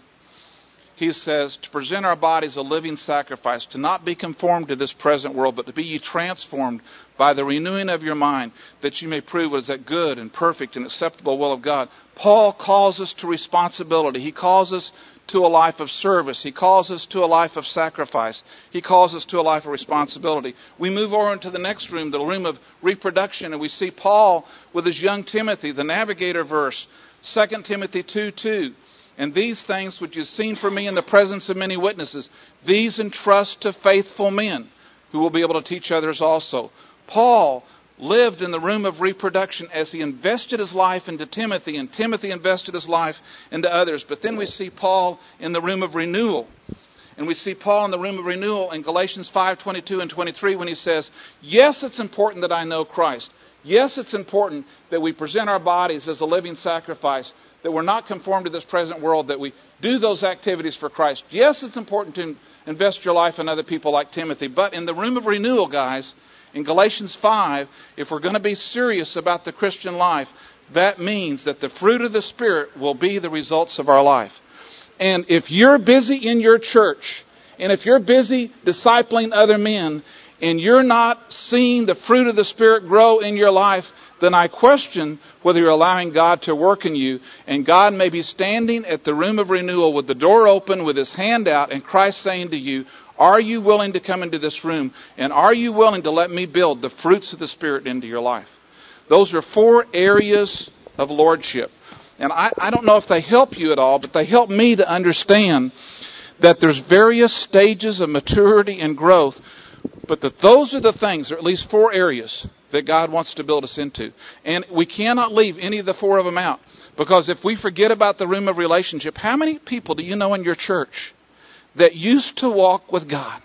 he says, to present our bodies a living sacrifice, to not be conformed to this present world, but to be ye transformed by the renewing of your mind, that you may prove what is that good and perfect and acceptable will of God. Paul calls us to responsibility. He calls us to a life of service. He calls us to a life of sacrifice. He calls us to a life of responsibility. We move over into the next room, the room of reproduction, and we see Paul with his young Timothy, the navigator verse, Second Timothy two two. And these things which you've seen from me in the presence of many witnesses, these entrust to faithful men who will be able to teach others also. Paul lived in the room of reproduction as he invested his life into Timothy, and Timothy invested his life into others. But then we see Paul in the room of renewal. And we see Paul in the room of renewal in Galatians five twenty-two and twenty-three when he says, yes, it's important that I know Christ. Yes, it's important that we present our bodies as a living sacrifice, that we're not conformed to this present world, that we do those activities for Christ. Yes, it's important to invest your life in other people like Timothy. But in the room of renewal, guys, in Galatians five, if we're going to be serious about the Christian life, that means that the fruit of the Spirit will be the results of our life. And if you're busy in your church, and if you're busy discipling other men, and you're not seeing the fruit of the Spirit grow in your life, then I question whether you're allowing God to work in you. And God may be standing at the room of renewal with the door open, with His hand out, and Christ saying to you, are you willing to come into this room? And are you willing to let me build the fruits of the Spirit into your life? Those are four areas of lordship. And I, I don't know if they help you at all, but they help me to understand that there's various stages of maturity and growth, but that those are the things, or at least four areas, that God wants to build us into. And we cannot leave any of the four of them out. Because if we forget about the room of relationship, how many people do you know in your church that used to walk with God?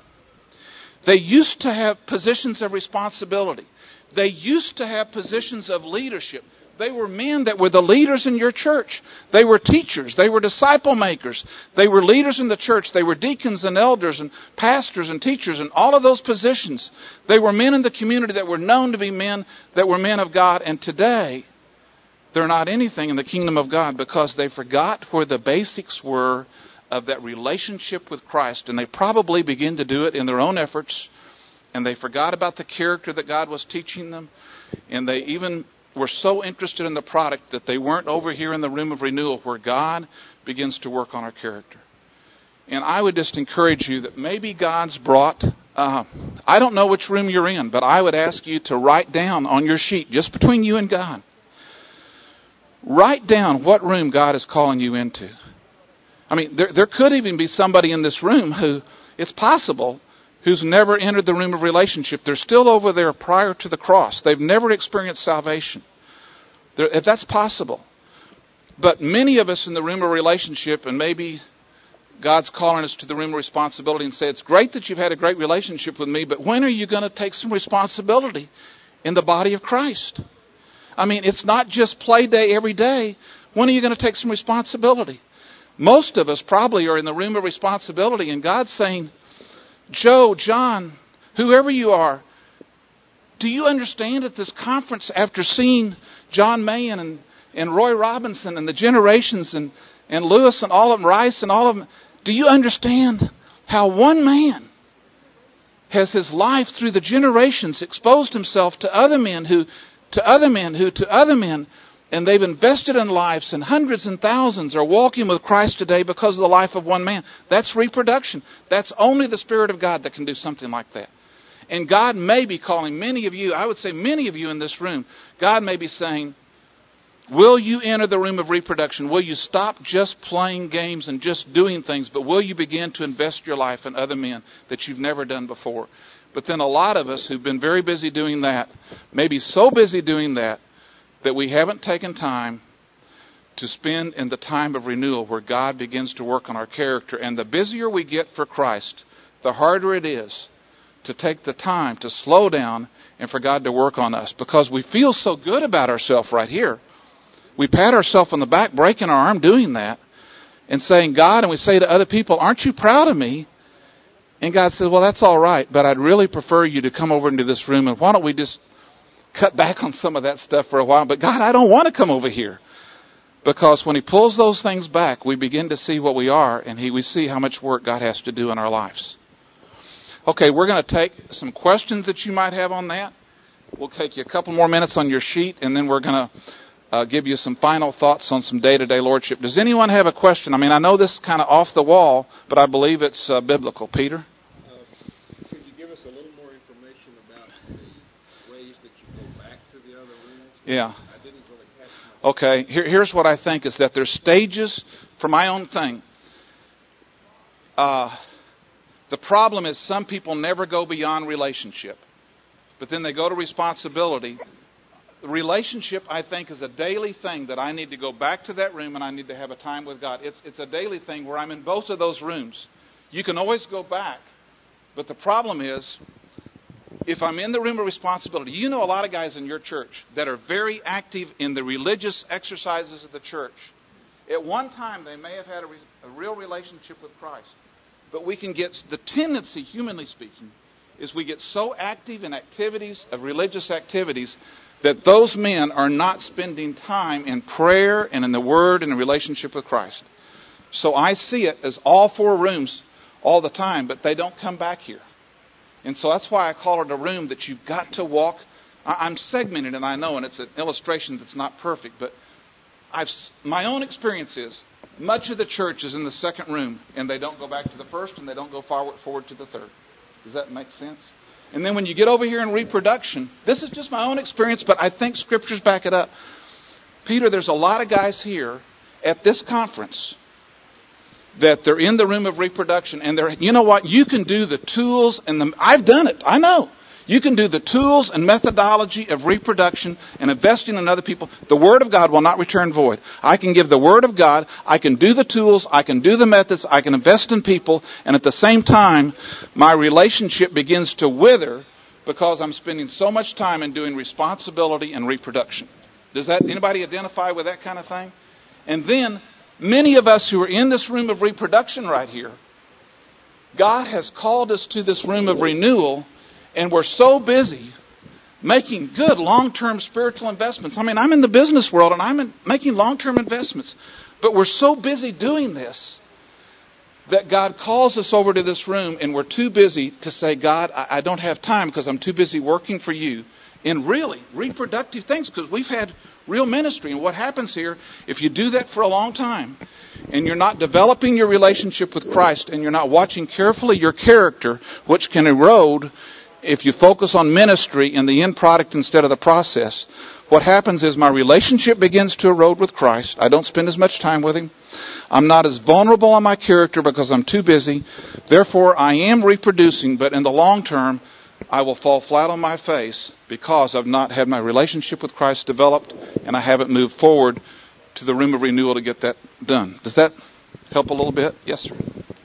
They used to have positions of responsibility. They used to have positions of leadership. They were men that were the leaders in your church. They were teachers. They were disciple makers. They were leaders in the church. They were deacons and elders and pastors and teachers and all of those positions. They were men in the community that were known to be men that were men of God. And today, they're not anything in the kingdom of God because they forgot where the basics were of that relationship with Christ. And they probably begin to do it in their own efforts. And they forgot about the character that God was teaching them. And they even were so interested in the product that they weren't over here in the room of renewal where God begins to work on our character. And I would just encourage you that maybe God's brought, uh, I don't know which room you're in, but I would ask you to write down on your sheet, just between you and God, write down what room God is calling you into. I mean, there, there could even be somebody in this room who, it's possible, who's never entered the room of relationship. They're still over there prior to the cross. They've never experienced salvation. There, if that's possible. But many of us in the room of relationship, and maybe God's calling us to the room of responsibility and say, it's great that you've had a great relationship with me, but when are you going to take some responsibility in the body of Christ? I mean, it's not just play day every day. When are you going to take some responsibility? Most of us probably are in the room of responsibility, and God's saying, Joe, John, whoever you are, do you understand at this conference, after seeing John Mayen and, and Roy Robinson and the generations and, and Lewis and all of them, Rice and all of them, do you understand how one man has his life through the generations exposed himself to other men who, to other men who, to other men, and they've invested in lives, and hundreds and thousands are walking with Christ today because of the life of one man. That's reproduction. That's only the Spirit of God that can do something like that. And God may be calling many of you, I would say many of you in this room, God may be saying, will you enter the room of reproduction? Will you stop just playing games and just doing things, but will you begin to invest your life in other men that you've never done before? But then a lot of us who've been very busy doing that, maybe so busy doing that, that we haven't taken time to spend in the time of renewal where God begins to work on our character. And the busier we get for Christ, the harder it is to take the time to slow down and for God to work on us. Because we feel so good about ourselves right here. We pat ourselves on the back, breaking our arm doing that, and saying, God, and we say to other people, aren't you proud of me? And God says, well, that's all right, but I'd really prefer you to come over into this room, and why don't we just cut back on some of that stuff for a while. But God, I don't want to come over here. Because when He pulls those things back, we begin to see what we are, and he, we see how much work God has to do in our lives. Okay, we're going to take some questions that you might have on that. We'll take you a couple more minutes on your sheet, and then we're going to uh, give you some final thoughts on some day-to-day lordship. Does anyone have a question? I mean, I know this is kind of off the wall, but I believe it's uh, biblical. Peter? Yeah. Okay, Here, here's what I think is that there's stages for my own thing. Uh, the problem is some people never go beyond relationship. But then they go to responsibility. Relationship, I think, is a daily thing that I need to go back to that room and I need to have a time with God. It's, it's a daily thing where I'm in both of those rooms. You can always go back. But the problem is, if I'm in the room of responsibility, you know a lot of guys in your church that are very active in the religious exercises of the church. At one time, they may have had a, re- a real relationship with Christ. But we can get, the tendency, humanly speaking, is we get so active in activities, of religious activities, that those men are not spending time in prayer and in the Word and in relationship with Christ. So I see it as all four rooms all the time, but they don't come back here. And so that's why I call it a room that you've got to walk. I'm segmented, and I know, and it's an illustration that's not perfect, but I've my own experience is much of the church is in the second room, and they don't go back to the first, and they don't go forward, forward to the third. Does that make sense? And then when you get over here in reproduction, this is just my own experience, but I think Scriptures back it up. Peter, there's a lot of guys here at this conference that they're in the room of reproduction, and they're, you know what, you can do the tools and the, I've done it, I know. You can do the tools and methodology of reproduction and investing in other people. The Word of God will not return void. I can give the Word of God, I can do the tools, I can do the methods, I can invest in people, and at the same time, my relationship begins to wither because I'm spending so much time in doing responsibility and reproduction. Does that, anybody identify with that kind of thing? And then, many of us who are in this room of reproduction right here, God has called us to this room of renewal, and we're so busy making good long-term spiritual investments. I mean, I'm in the business world and I'm in making long-term investments, but we're so busy doing this that God calls us over to this room and we're too busy to say, God, I, I don't have time because I'm too busy working for you in really reproductive things, because we've had real ministry. And what happens here, if you do that for a long time, and you're not developing your relationship with Christ, and you're not watching carefully your character, which can erode if you focus on ministry and the end product instead of the process, what happens is my relationship begins to erode with Christ. I don't spend as much time with Him. I'm not as vulnerable on my character because I'm too busy. Therefore, I am reproducing, but in the long term, I will fall flat on my face because I've not had my relationship with Christ developed, and I haven't moved forward to the room of renewal to get that done. Does that help a little bit? Yes, sir.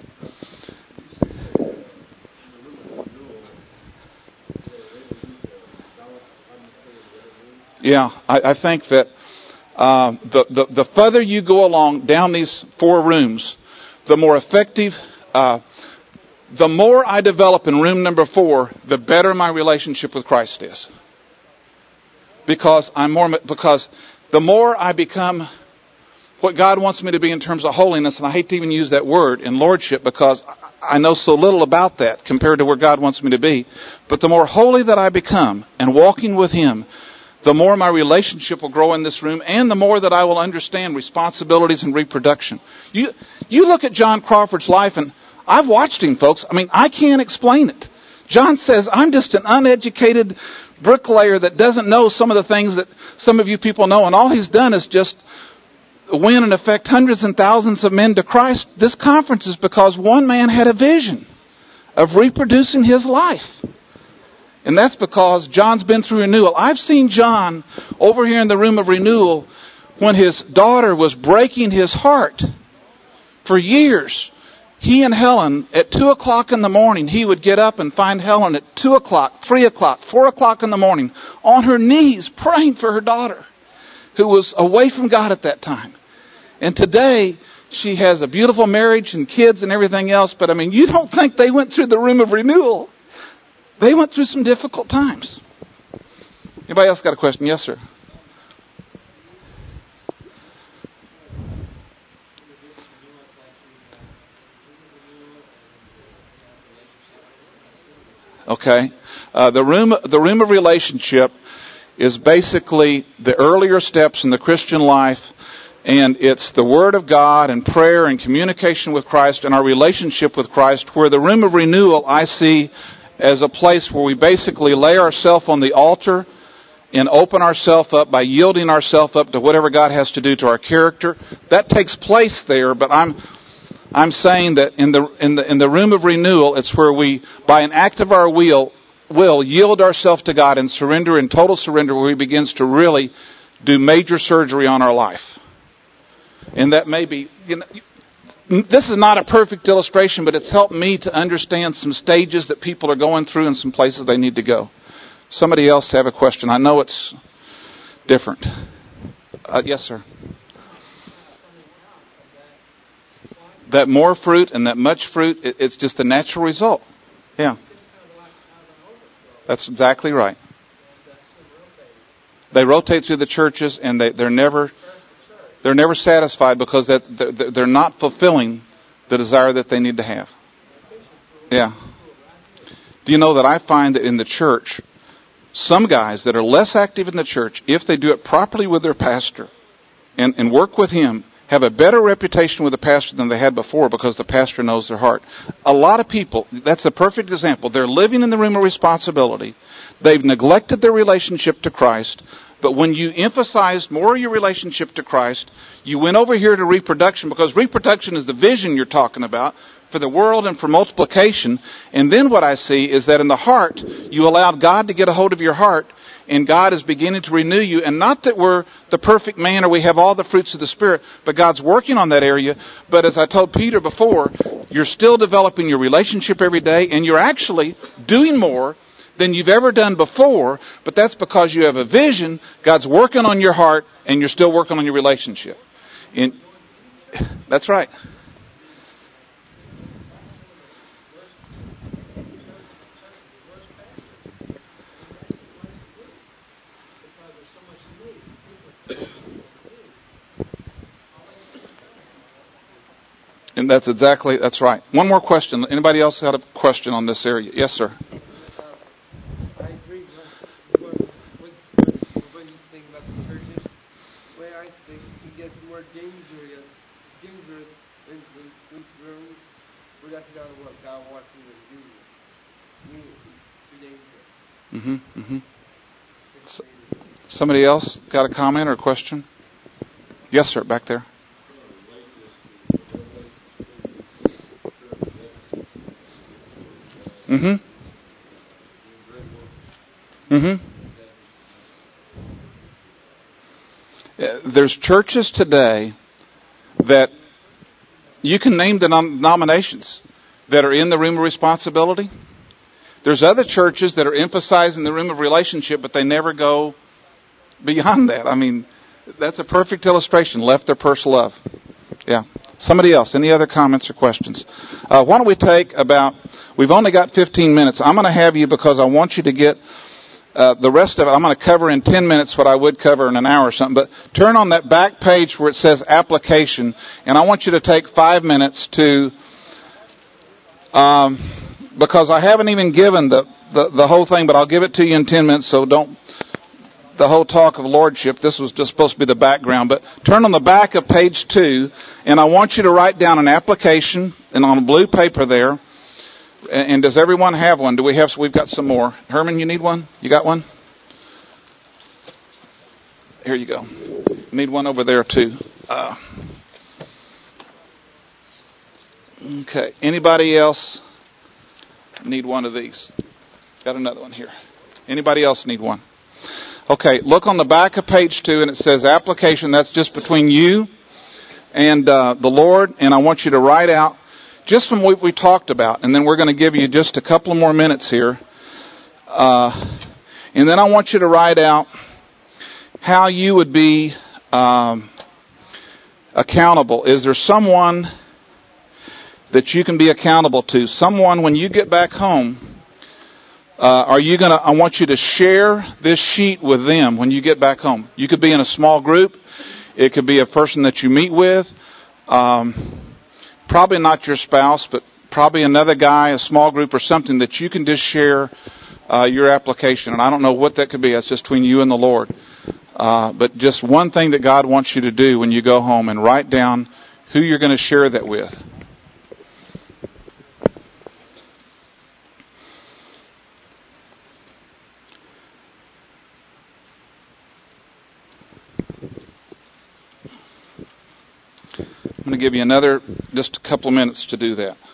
Yeah, I, I think that uh, the, the the further you go along down these four rooms, the more effective. Uh, the more I develop in room number four, the better my relationship with Christ is. Because I'm more because the more I become what God wants me to be in terms of holiness, and I hate to even use that word in lordship because I know so little about that compared to where God wants me to be. But the more holy that I become and walking with Him, the more my relationship will grow in this room, and the more that I will understand responsibilities and reproduction. You you look at John Crawford's life, and I've watched him, folks. I mean, I can't explain it. John says, I'm just an uneducated bricklayer that doesn't know some of the things that some of you people know, and all he's done is just win and affect hundreds and thousands of men to Christ. This conference is because one man had a vision of reproducing his life. And that's because John's been through renewal. I've seen John over here in the room of renewal when his daughter was breaking his heart for years. He and Helen, at two o'clock in the morning, he would get up and find Helen at two o'clock, three o'clock, four o'clock in the morning, on her knees praying for her daughter, who was away from God at that time. And today, she has a beautiful marriage and kids and everything else, but I mean, you don't think they went through the room of renewal. They went through some difficult times. Anybody else got a question? Yes, sir. Okay. Uh, the room, the room of relationship is basically the earlier steps in the Christian life, and it's the Word of God and prayer and communication with Christ and our relationship with Christ, where the room of renewal I see as a place where we basically lay ourselves on the altar and open ourselves up by yielding ourselves up to whatever God has to do to our character. That takes place there, but I'm I'm saying that in the in the in the room of renewal, it's where we, by an act of our will, will yield ourselves to God and surrender in total surrender, where He begins to really do major surgery on our life. And that may be, you know, this is not a perfect illustration, but it's helped me to understand some stages that people are going through and some places they need to go. Somebody else have a question? I know it's different. Uh, yes, sir. That more fruit and that much fruit, it, it's just a natural result. Yeah. That's exactly right. They rotate through the churches, and they, they're never... They're never satisfied because that they're not fulfilling the desire that they need to have. Yeah. Do you know that I find that in the church, some guys that are less active in the church, if they do it properly with their pastor and, and work with him, have a better reputation with the pastor than they had before because the pastor knows their heart. A lot of people, that's a perfect example. They're living in the room of responsibility. They've neglected their relationship to Christ. But when you emphasized more of your relationship to Christ, you went over here to reproduction, because reproduction is the vision you're talking about for the world and for multiplication. And then what I see is that in the heart, you allowed God to get a hold of your heart, and God is beginning to renew you. And not that we're the perfect man or we have all the fruits of the Spirit, but God's working on that area. But as I told Peter before, you're still developing your relationship every day, and you're actually doing more than you've ever done before, but that's because you have a vision, God's working on your heart, and you're still working on your relationship. And that's right. And that's exactly, that's right. One more question. Anybody else have a question on this area? Yes, sir. funny thing about the churches. Where I think it gets more dangerous, dangerous in the rooms, but that's not what God wants you to do. We, it's dangerous. Mm-hmm. Mm-hmm. So, somebody else got a comment or a question? Yes, sir, back there. Mm-hmm. Mm-hmm. There's churches today that you can name the denominations that are in the room of responsibility. There's other churches that are emphasizing the room of relationship, but they never go beyond that. I mean, that's a perfect illustration. Left their purse love. Yeah. Somebody else. Any other comments or questions? Uh, why don't we take about, we've only got fifteen minutes. I'm going to have you because I want you to get uh, the rest of it. I'm going to cover in ten minutes what I would cover in an hour or something. But turn on that back page where it says application, and I want you to take five minutes to, um, because I haven't even given the, the, the whole thing, but I'll give it to you in ten minutes, so don't, the whole talk of lordship, this was just supposed to be the background, but turn on the back of page two, and I want you to write down an application, and on a blue paper there, and, and does everyone have one? Do we have, we've got some more. Herman, you need one? You got one? Here you go. Need one over there too. Uh, okay, anybody else need one of these? Got another one here. Anybody else need one? Okay, look on the back of page two, and it says application. That's just between you and uh, the Lord, and I want you to write out just from what we talked about, and then we're going to give you just a couple of more minutes here. Uh, and then I want you to write out how you would be um, accountable. Is there someone that you can be accountable to? Someone, when you get back home, Uh, are you gonna, I want you to share this sheet with them when you get back home. You could be in a small group. It could be a person that you meet with. Um, probably not your spouse, but probably another guy, a small group or something that you can just share, uh, your application. And I don't know what that could be. That's just between you and the Lord. Uh, but just one thing that God wants you to do when you go home, and write down who you're going to share that with. I'm going to give you another, just a couple of minutes to do that.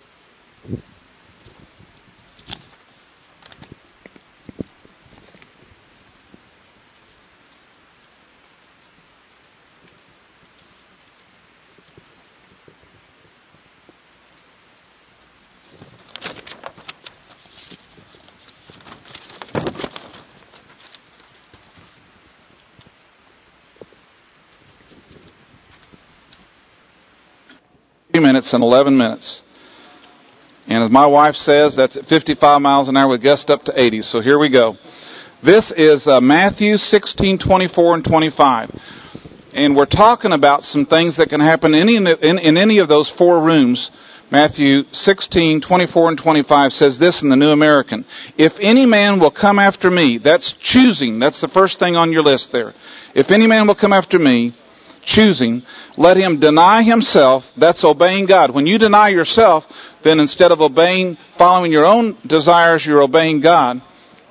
Minutes and eleven minutes. And as my wife says, that's at fifty-five miles an hour with gusts up to eighty. So here we go. This is uh, Matthew sixteen, twenty-four and twenty-five. And we're talking about some things that can happen in any, in, in any of those four rooms. Matthew sixteen, twenty-four and twenty-five says this in the New American. If any man will come after me, that's choosing. That's the first thing on your list there. If any man will come after me, choosing, let him deny himself. That's obeying God. When you deny yourself, then instead of obeying, following your own desires, you're obeying God.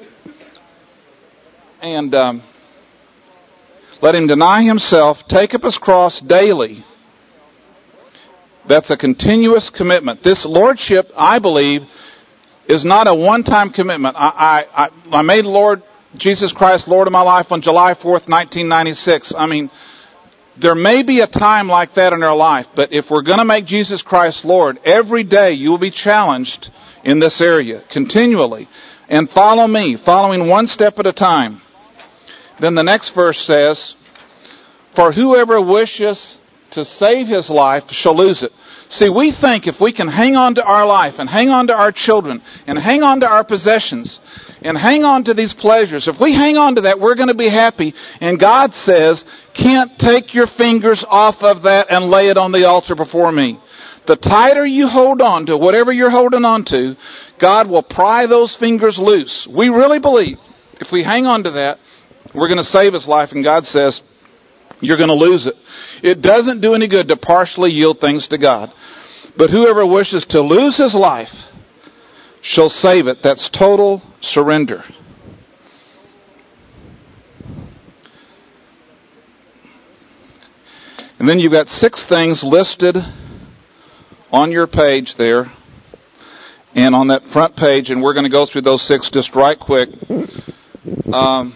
And um, let him deny himself, take up his cross daily. That's a continuous commitment. This lordship, I believe, is not a one-time commitment. I, I, I, I made Lord Jesus Christ Lord of my life on July fourth, nineteen ninety-six. I mean, there may be a time like that in our life, but if we're going to make Jesus Christ Lord, every day you will be challenged in this area, continually. And follow me, following one step at a time. Then the next verse says, for whoever wishes to save his life shall lose it. See, we think if we can hang on to our life and hang on to our children and hang on to our possessions and hang on to these pleasures, if we hang on to that, we're going to be happy. And God says, can't take your fingers off of that and lay it on the altar before me. The tighter you hold on to whatever you're holding on to, God will pry those fingers loose. We really believe if we hang on to that, We're going to save his life, and God says, you're going to lose it. It doesn't do any good to partially yield things to God. But whoever wishes to lose his life shall save it. That's total surrender. And then you've got six things listed on your page there and on that front page, and we're going to go through those six just right quick. Um,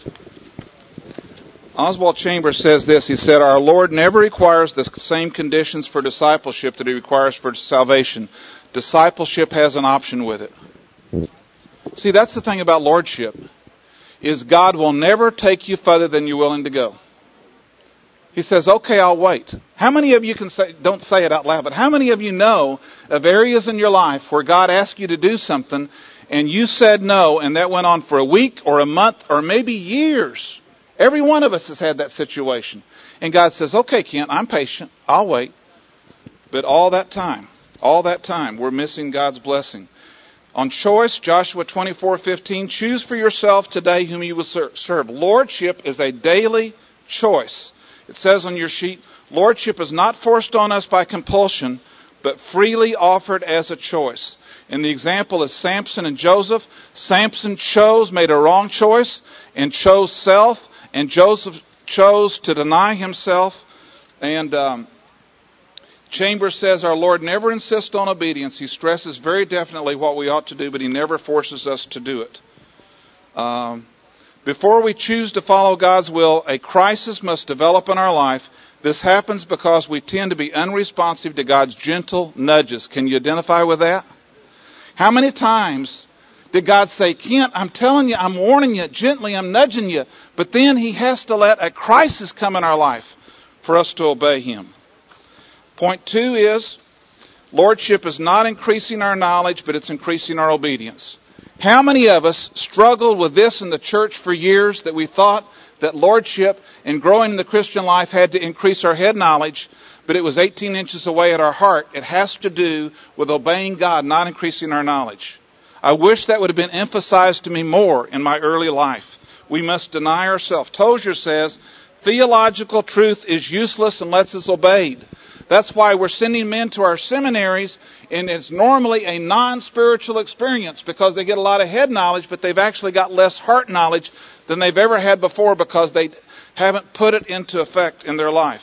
Oswald Chambers says this. He said, our Lord never requires the same conditions for discipleship that he requires for salvation. Discipleship has an option with it. See, that's the thing about lordship, is God will never take you further than you're willing to go. He says, okay, I'll wait. How many of you can say, don't say it out loud, but how many of you know of areas in your life where God asked you to do something and you said no, and that went on for a week or a month or maybe years? Every one of us has had that situation. And God says, okay, Kent, I'm patient. I'll wait. But all that time, all that time, we're missing God's blessing. On choice, Joshua twenty-four fifteen, choose for yourself today whom you will serve. Lordship is a daily choice. It says on your sheet, lordship is not forced on us by compulsion, but freely offered as a choice. And the example is Samson and Joseph. Samson chose, made a wrong choice, and chose self. And Joseph chose to deny himself. And um, Chambers says our Lord never insists on obedience. He stresses very definitely what we ought to do, but he never forces us to do it. Um, before we choose to follow God's will, a crisis must develop in our life. This happens because we tend to be unresponsive to God's gentle nudges. Can you identify with that? How many times did God say, Kent, I'm telling you, I'm warning you, gently, I'm nudging you. But then he has to let a crisis come in our life for us to obey him. Point two is, lordship is not increasing our knowledge, but it's increasing our obedience. How many of us struggled with this in the church for years, that we thought that lordship and growing in the Christian life had to increase our head knowledge, but it was eighteen inches away at our heart? It has to do with obeying God, not increasing our knowledge. I wish that would have been emphasized to me more in my early life. We must deny ourselves. Tozer says, theological truth is useless unless it's obeyed. That's why we're sending men to our seminaries, and it's normally a non-spiritual experience because they get a lot of head knowledge, but they've actually got less heart knowledge than they've ever had before because they haven't put it into effect in their life.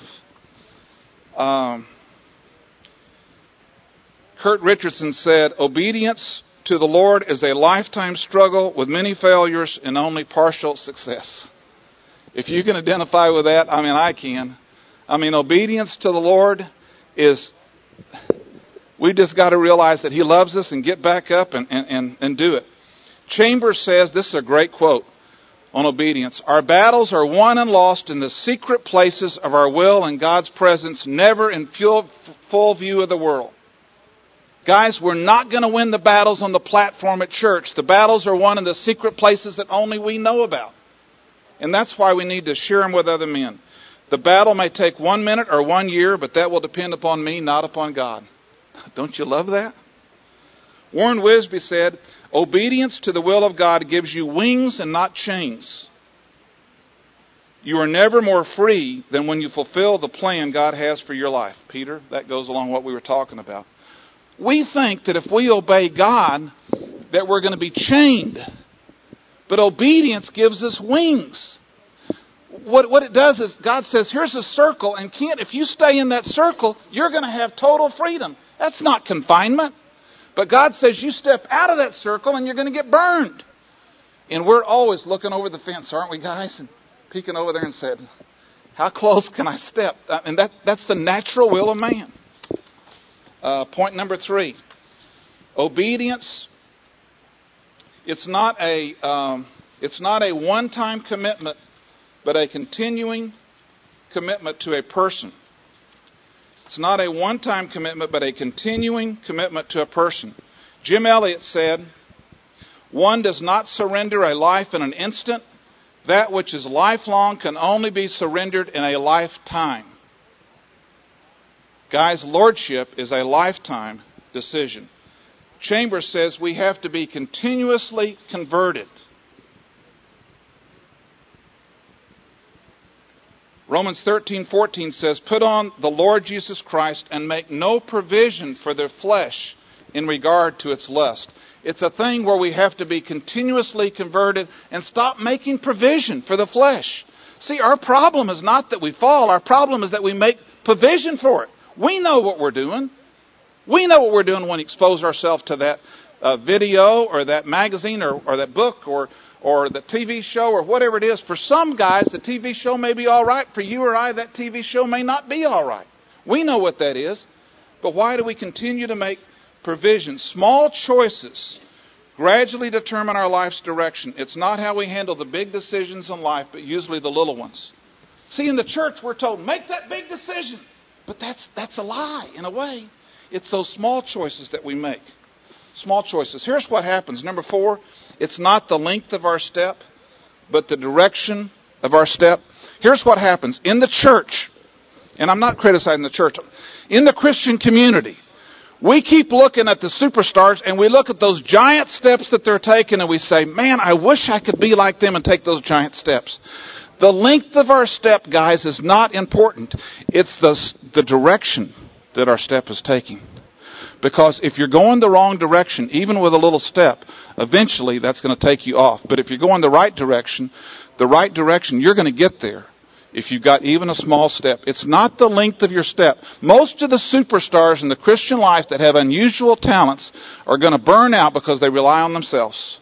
Um, Kurt Richardson said, obedience to the Lord is a lifetime struggle with many failures and only partial success. If you can identify with that, I mean, I can. I mean, obedience to the Lord is, we just got to realize that he loves us and get back up and, and, and, and do it. Chambers says, this is a great quote on obedience, our battles are won and lost in the secret places of our will and God's presence, never in full, full view of the world. Guys, we're not going to win the battles on the platform at church. The battles are won in the secret places that only we know about. And that's why we need to share them with other men. The battle may take one minute or one year, but that will depend upon me, not upon God. Don't you love that? Warren Wisby said, obedience to the will of God gives you wings and not chains. You are never more free than when you fulfill the plan God has for your life. Peter, that goes along with what we were talking about. We think that if we obey God, that we're going to be chained. But obedience gives us wings. What, what it does is God says, here's a circle, and Kent, if you stay in that circle, you're going to have total freedom. That's not confinement. But God says you step out of that circle and you're going to get burned. And we're always looking over the fence, aren't we, guys? And peeking over there and said, how close can I step? And that, that's the natural will of man. Uh, point number three. Obedience. It's not a, um, it's not a one-time commitment, but a continuing commitment to a person. It's not a one-time commitment, but a continuing commitment to a person. Jim Elliot said, one does not surrender a life in an instant. That which is lifelong can only be surrendered in a lifetime. Guys, lordship is a lifetime decision. Chambers says we have to be continuously converted. Romans thirteen fourteen says, put on the Lord Jesus Christ and make no provision for their flesh in regard to its lust. It's a thing where we have to be continuously converted and stop making provision for the flesh. See, our problem is not that we fall. Our problem is that we make provision for it. We know what we're doing. We know what we're doing when we expose ourselves to that uh, video or that magazine or, or that book or or the T V show or whatever it is. For some guys, the T V show may be all right. For you or I, that T V show may not be all right. We know what that is. But why do we continue to make provision? Small choices gradually determine our life's direction. It's not how we handle the big decisions in life, but usually the little ones. See, in the church, we're told, make that big decision. But that's that's a lie, in a way. It's those small choices that we make. Small choices. Here's what happens. Number four, it's not the length of our step, but the direction of our step. Here's what happens. In the church, and I'm not criticizing the church, in the Christian community, we keep looking at the superstars and we look at those giant steps that they're taking and we say, man, I wish I could be like them and take those giant steps. The length of our step, guys, is not important. It's the, the direction that our step is taking. Because if you're going the wrong direction, even with a little step, eventually that's going to take you off. But if you're going the right direction, the right direction, you're going to get there. If you've got even a small step. It's not the length of your step. Most of the superstars in the Christian life that have unusual talents are going to burn out because they rely on themselves.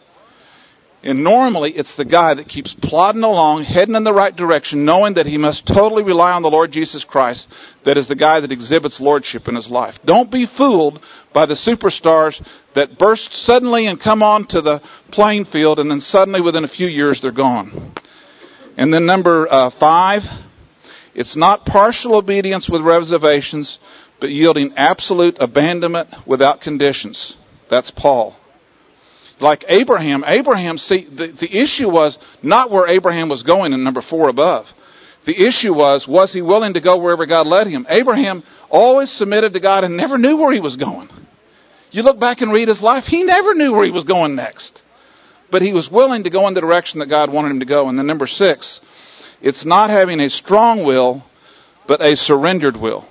And normally it's the guy that keeps plodding along, heading in the right direction, knowing that he must totally rely on the Lord Jesus Christ, that is the guy that exhibits lordship in his life. Don't be fooled by the superstars that burst suddenly and come onto the playing field and then suddenly within a few years they're gone. And then number uh, five, it's not partial obedience with reservations, but yielding absolute abandonment without conditions. That's Paul. Like Abraham, Abraham, see, the, the issue was not where Abraham was going in number four above. The issue was, was he willing to go wherever God led him? Abraham always submitted to God and never knew where he was going. You look back and read his life, he never knew where he was going next. But he was willing to go in the direction that God wanted him to go. And then number six, it's not having a strong will, but a surrendered will.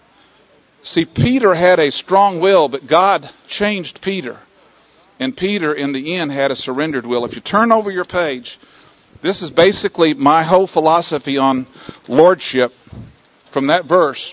See, Peter had a strong will, but God changed Peter. And Peter, in the end, had a surrendered will. If you turn over your page, this is basically my whole philosophy on lordship from that verse.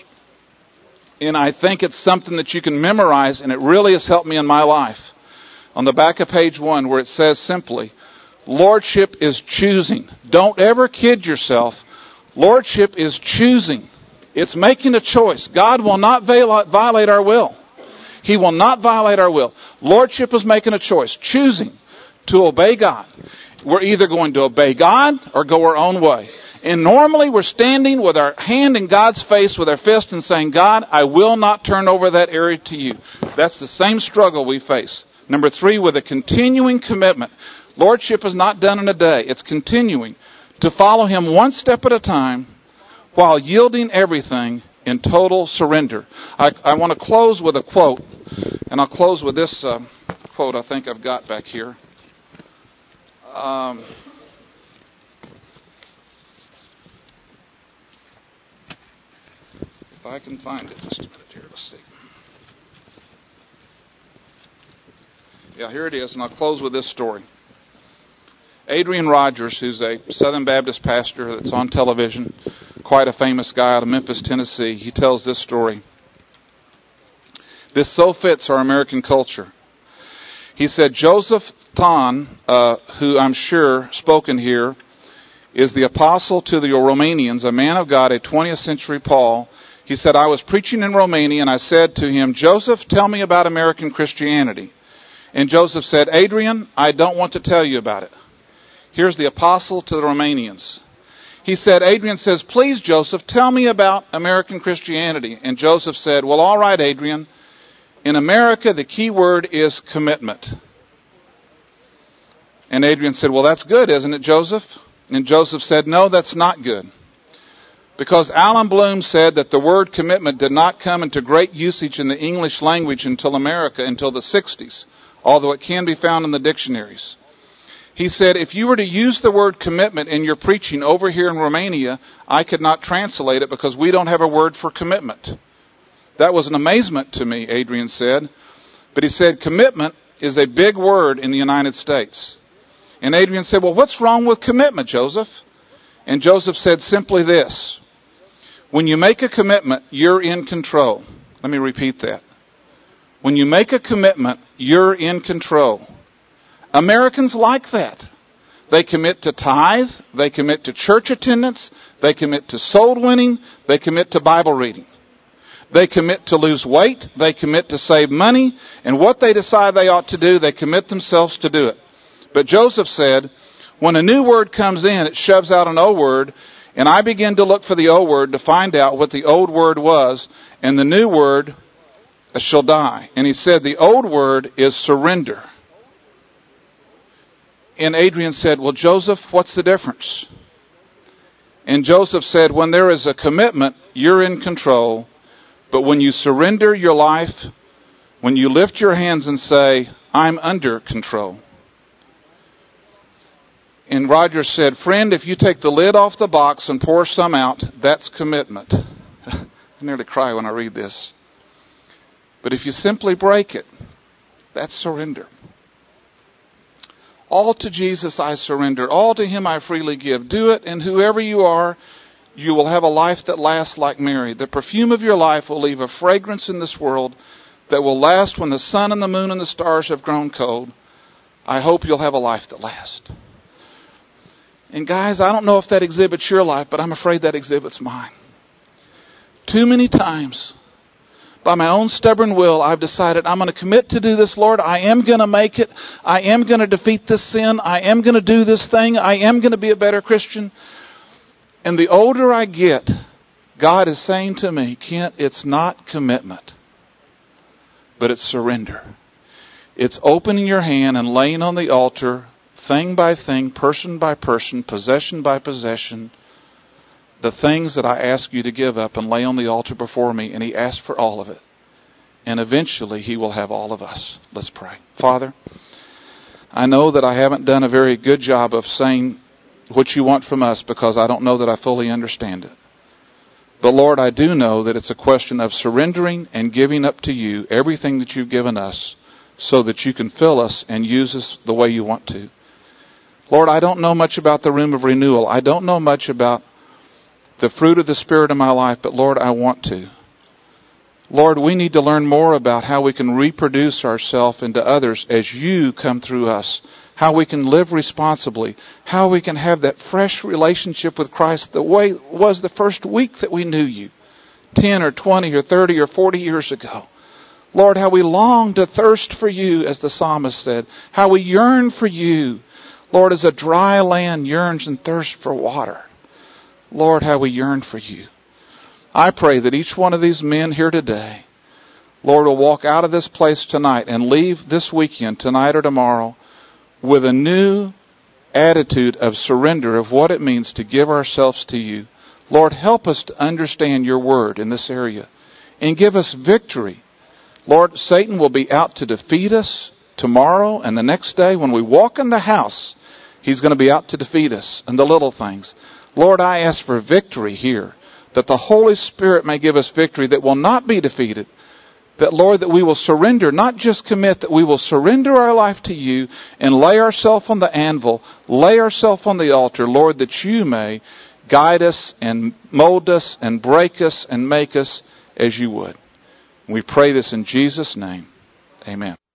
And I think it's something that you can memorize, and it really has helped me in my life. On the back of page one, where it says simply, lordship is choosing. Don't ever kid yourself. Lordship is choosing. It's making a choice. God will not violate our will. He will not violate our will. Lordship is making a choice, choosing to obey God. We're either going to obey God or go our own way. And normally we're standing with our hand in God's face with our fist and saying, God, I will not turn over that area to you. That's the same struggle we face. Number three, with a continuing commitment. Lordship is not done in a day. It's continuing to follow Him one step at a time while yielding everything in total surrender. I, I want to close with a quote, and I'll close with this uh, quote I think I've got back here. Um, if I can find it, just a minute here, let's see. Yeah, here it is, and I'll close with this story. Adrian Rogers, who's a Southern Baptist pastor that's on television, quite a famous guy out of Memphis, Tennessee, he tells this story. This so fits our American culture. He said, Joseph Thon, uh, who I'm sure spoken here, is the apostle to the Romanians, a man of God, a twentieth century Paul. He said, I was preaching in Romania and I said to him, Joseph, tell me about American Christianity. And Joseph said, Adrian, I don't want to tell you about it. Here's the apostle to the Romanians. He said, Adrian says, please, Joseph, tell me about American Christianity. And Joseph said, well, all right, Adrian. In America, the key word is commitment. And Adrian said, well, that's good, isn't it, Joseph? And Joseph said, no, that's not good. Because Alan Bloom said that the word commitment did not come into great usage in the English language until America, until the sixties, although it can be found in the dictionaries. He said, if you were to use the word commitment in your preaching over here in Romania, I could not translate it because we don't have a word for commitment. That was an amazement to me, Adrian said. But he said, commitment is a big word in the United States. And Adrian said, well, what's wrong with commitment, Joseph? And Joseph said simply this: when you make a commitment, you're in control. Let me repeat that. When you make a commitment, you're in control. Americans like that. They commit to tithe, they commit to church attendance, they commit to soul winning, they commit to Bible reading. They commit to lose weight, they commit to save money, and what they decide they ought to do, they commit themselves to do it. But Joseph said, when a new word comes in, it shoves out an old word, and I begin to look for the old word to find out what the old word was, and the new word shall die. And he said the old word is surrender. And Adrian said, well, Joseph, what's the difference? And Joseph said, when there is a commitment, you're in control. But when you surrender your life, when you lift your hands and say, I'm under control. And Roger said, friend, if you take the lid off the box and pour some out, that's commitment. I nearly cry when I read this. But if you simply break it, that's surrender. All to Jesus I surrender. All to Him I freely give. Do it, and whoever you are, you will have a life that lasts like Mary. The perfume of your life will leave a fragrance in this world that will last when the sun and the moon and the stars have grown cold. I hope you'll have a life that lasts. And guys, I don't know if that exhibits your life, but I'm afraid that exhibits mine. Too many times, by my own stubborn will, I've decided I'm going to commit to do this, Lord. I am going to make it. I am going to defeat this sin. I am going to do this thing. I am going to be a better Christian. And the older I get, God is saying to me, Kent, it's not commitment, but it's surrender. It's opening your hand and laying on the altar, thing by thing, person by person, possession by possession, the things that I ask you to give up and lay on the altar before me. And He asked for all of it. And eventually He will have all of us. Let's pray. Father, I know that I haven't done a very good job of saying what you want from us because I don't know that I fully understand it. But Lord, I do know that it's a question of surrendering and giving up to you everything that you've given us so that you can fill us and use us the way you want to. Lord, I don't know much about the room of renewal. I don't know much about the fruit of the Spirit in my life, but Lord, I want to. Lord, we need to learn more about how we can reproduce ourselves into others as you come through us. How we can live responsibly. How we can have that fresh relationship with Christ the way it was the first week that we knew you. ten or twenty or thirty or forty years ago. Lord, how we long to thirst for you, as the psalmist said. How we yearn for you. Lord, as a dry land yearns and thirsts for water. Lord, how we yearn for you. I pray that each one of these men here today, Lord, will walk out of this place tonight and leave this weekend, tonight or tomorrow, with a new attitude of surrender of what it means to give ourselves to you. Lord, help us to understand your word in this area and give us victory. Lord, Satan will be out to defeat us tomorrow and the next day. When we walk in the house, he's going to be out to defeat us in the little things. Lord, I ask for victory here, that the Holy Spirit may give us victory that will not be defeated. That, Lord, that we will surrender, not just commit, that we will surrender our life to you and lay ourselves on the anvil, lay ourselves on the altar, Lord, that you may guide us and mold us and break us and make us as you would. We pray this in Jesus' name. Amen.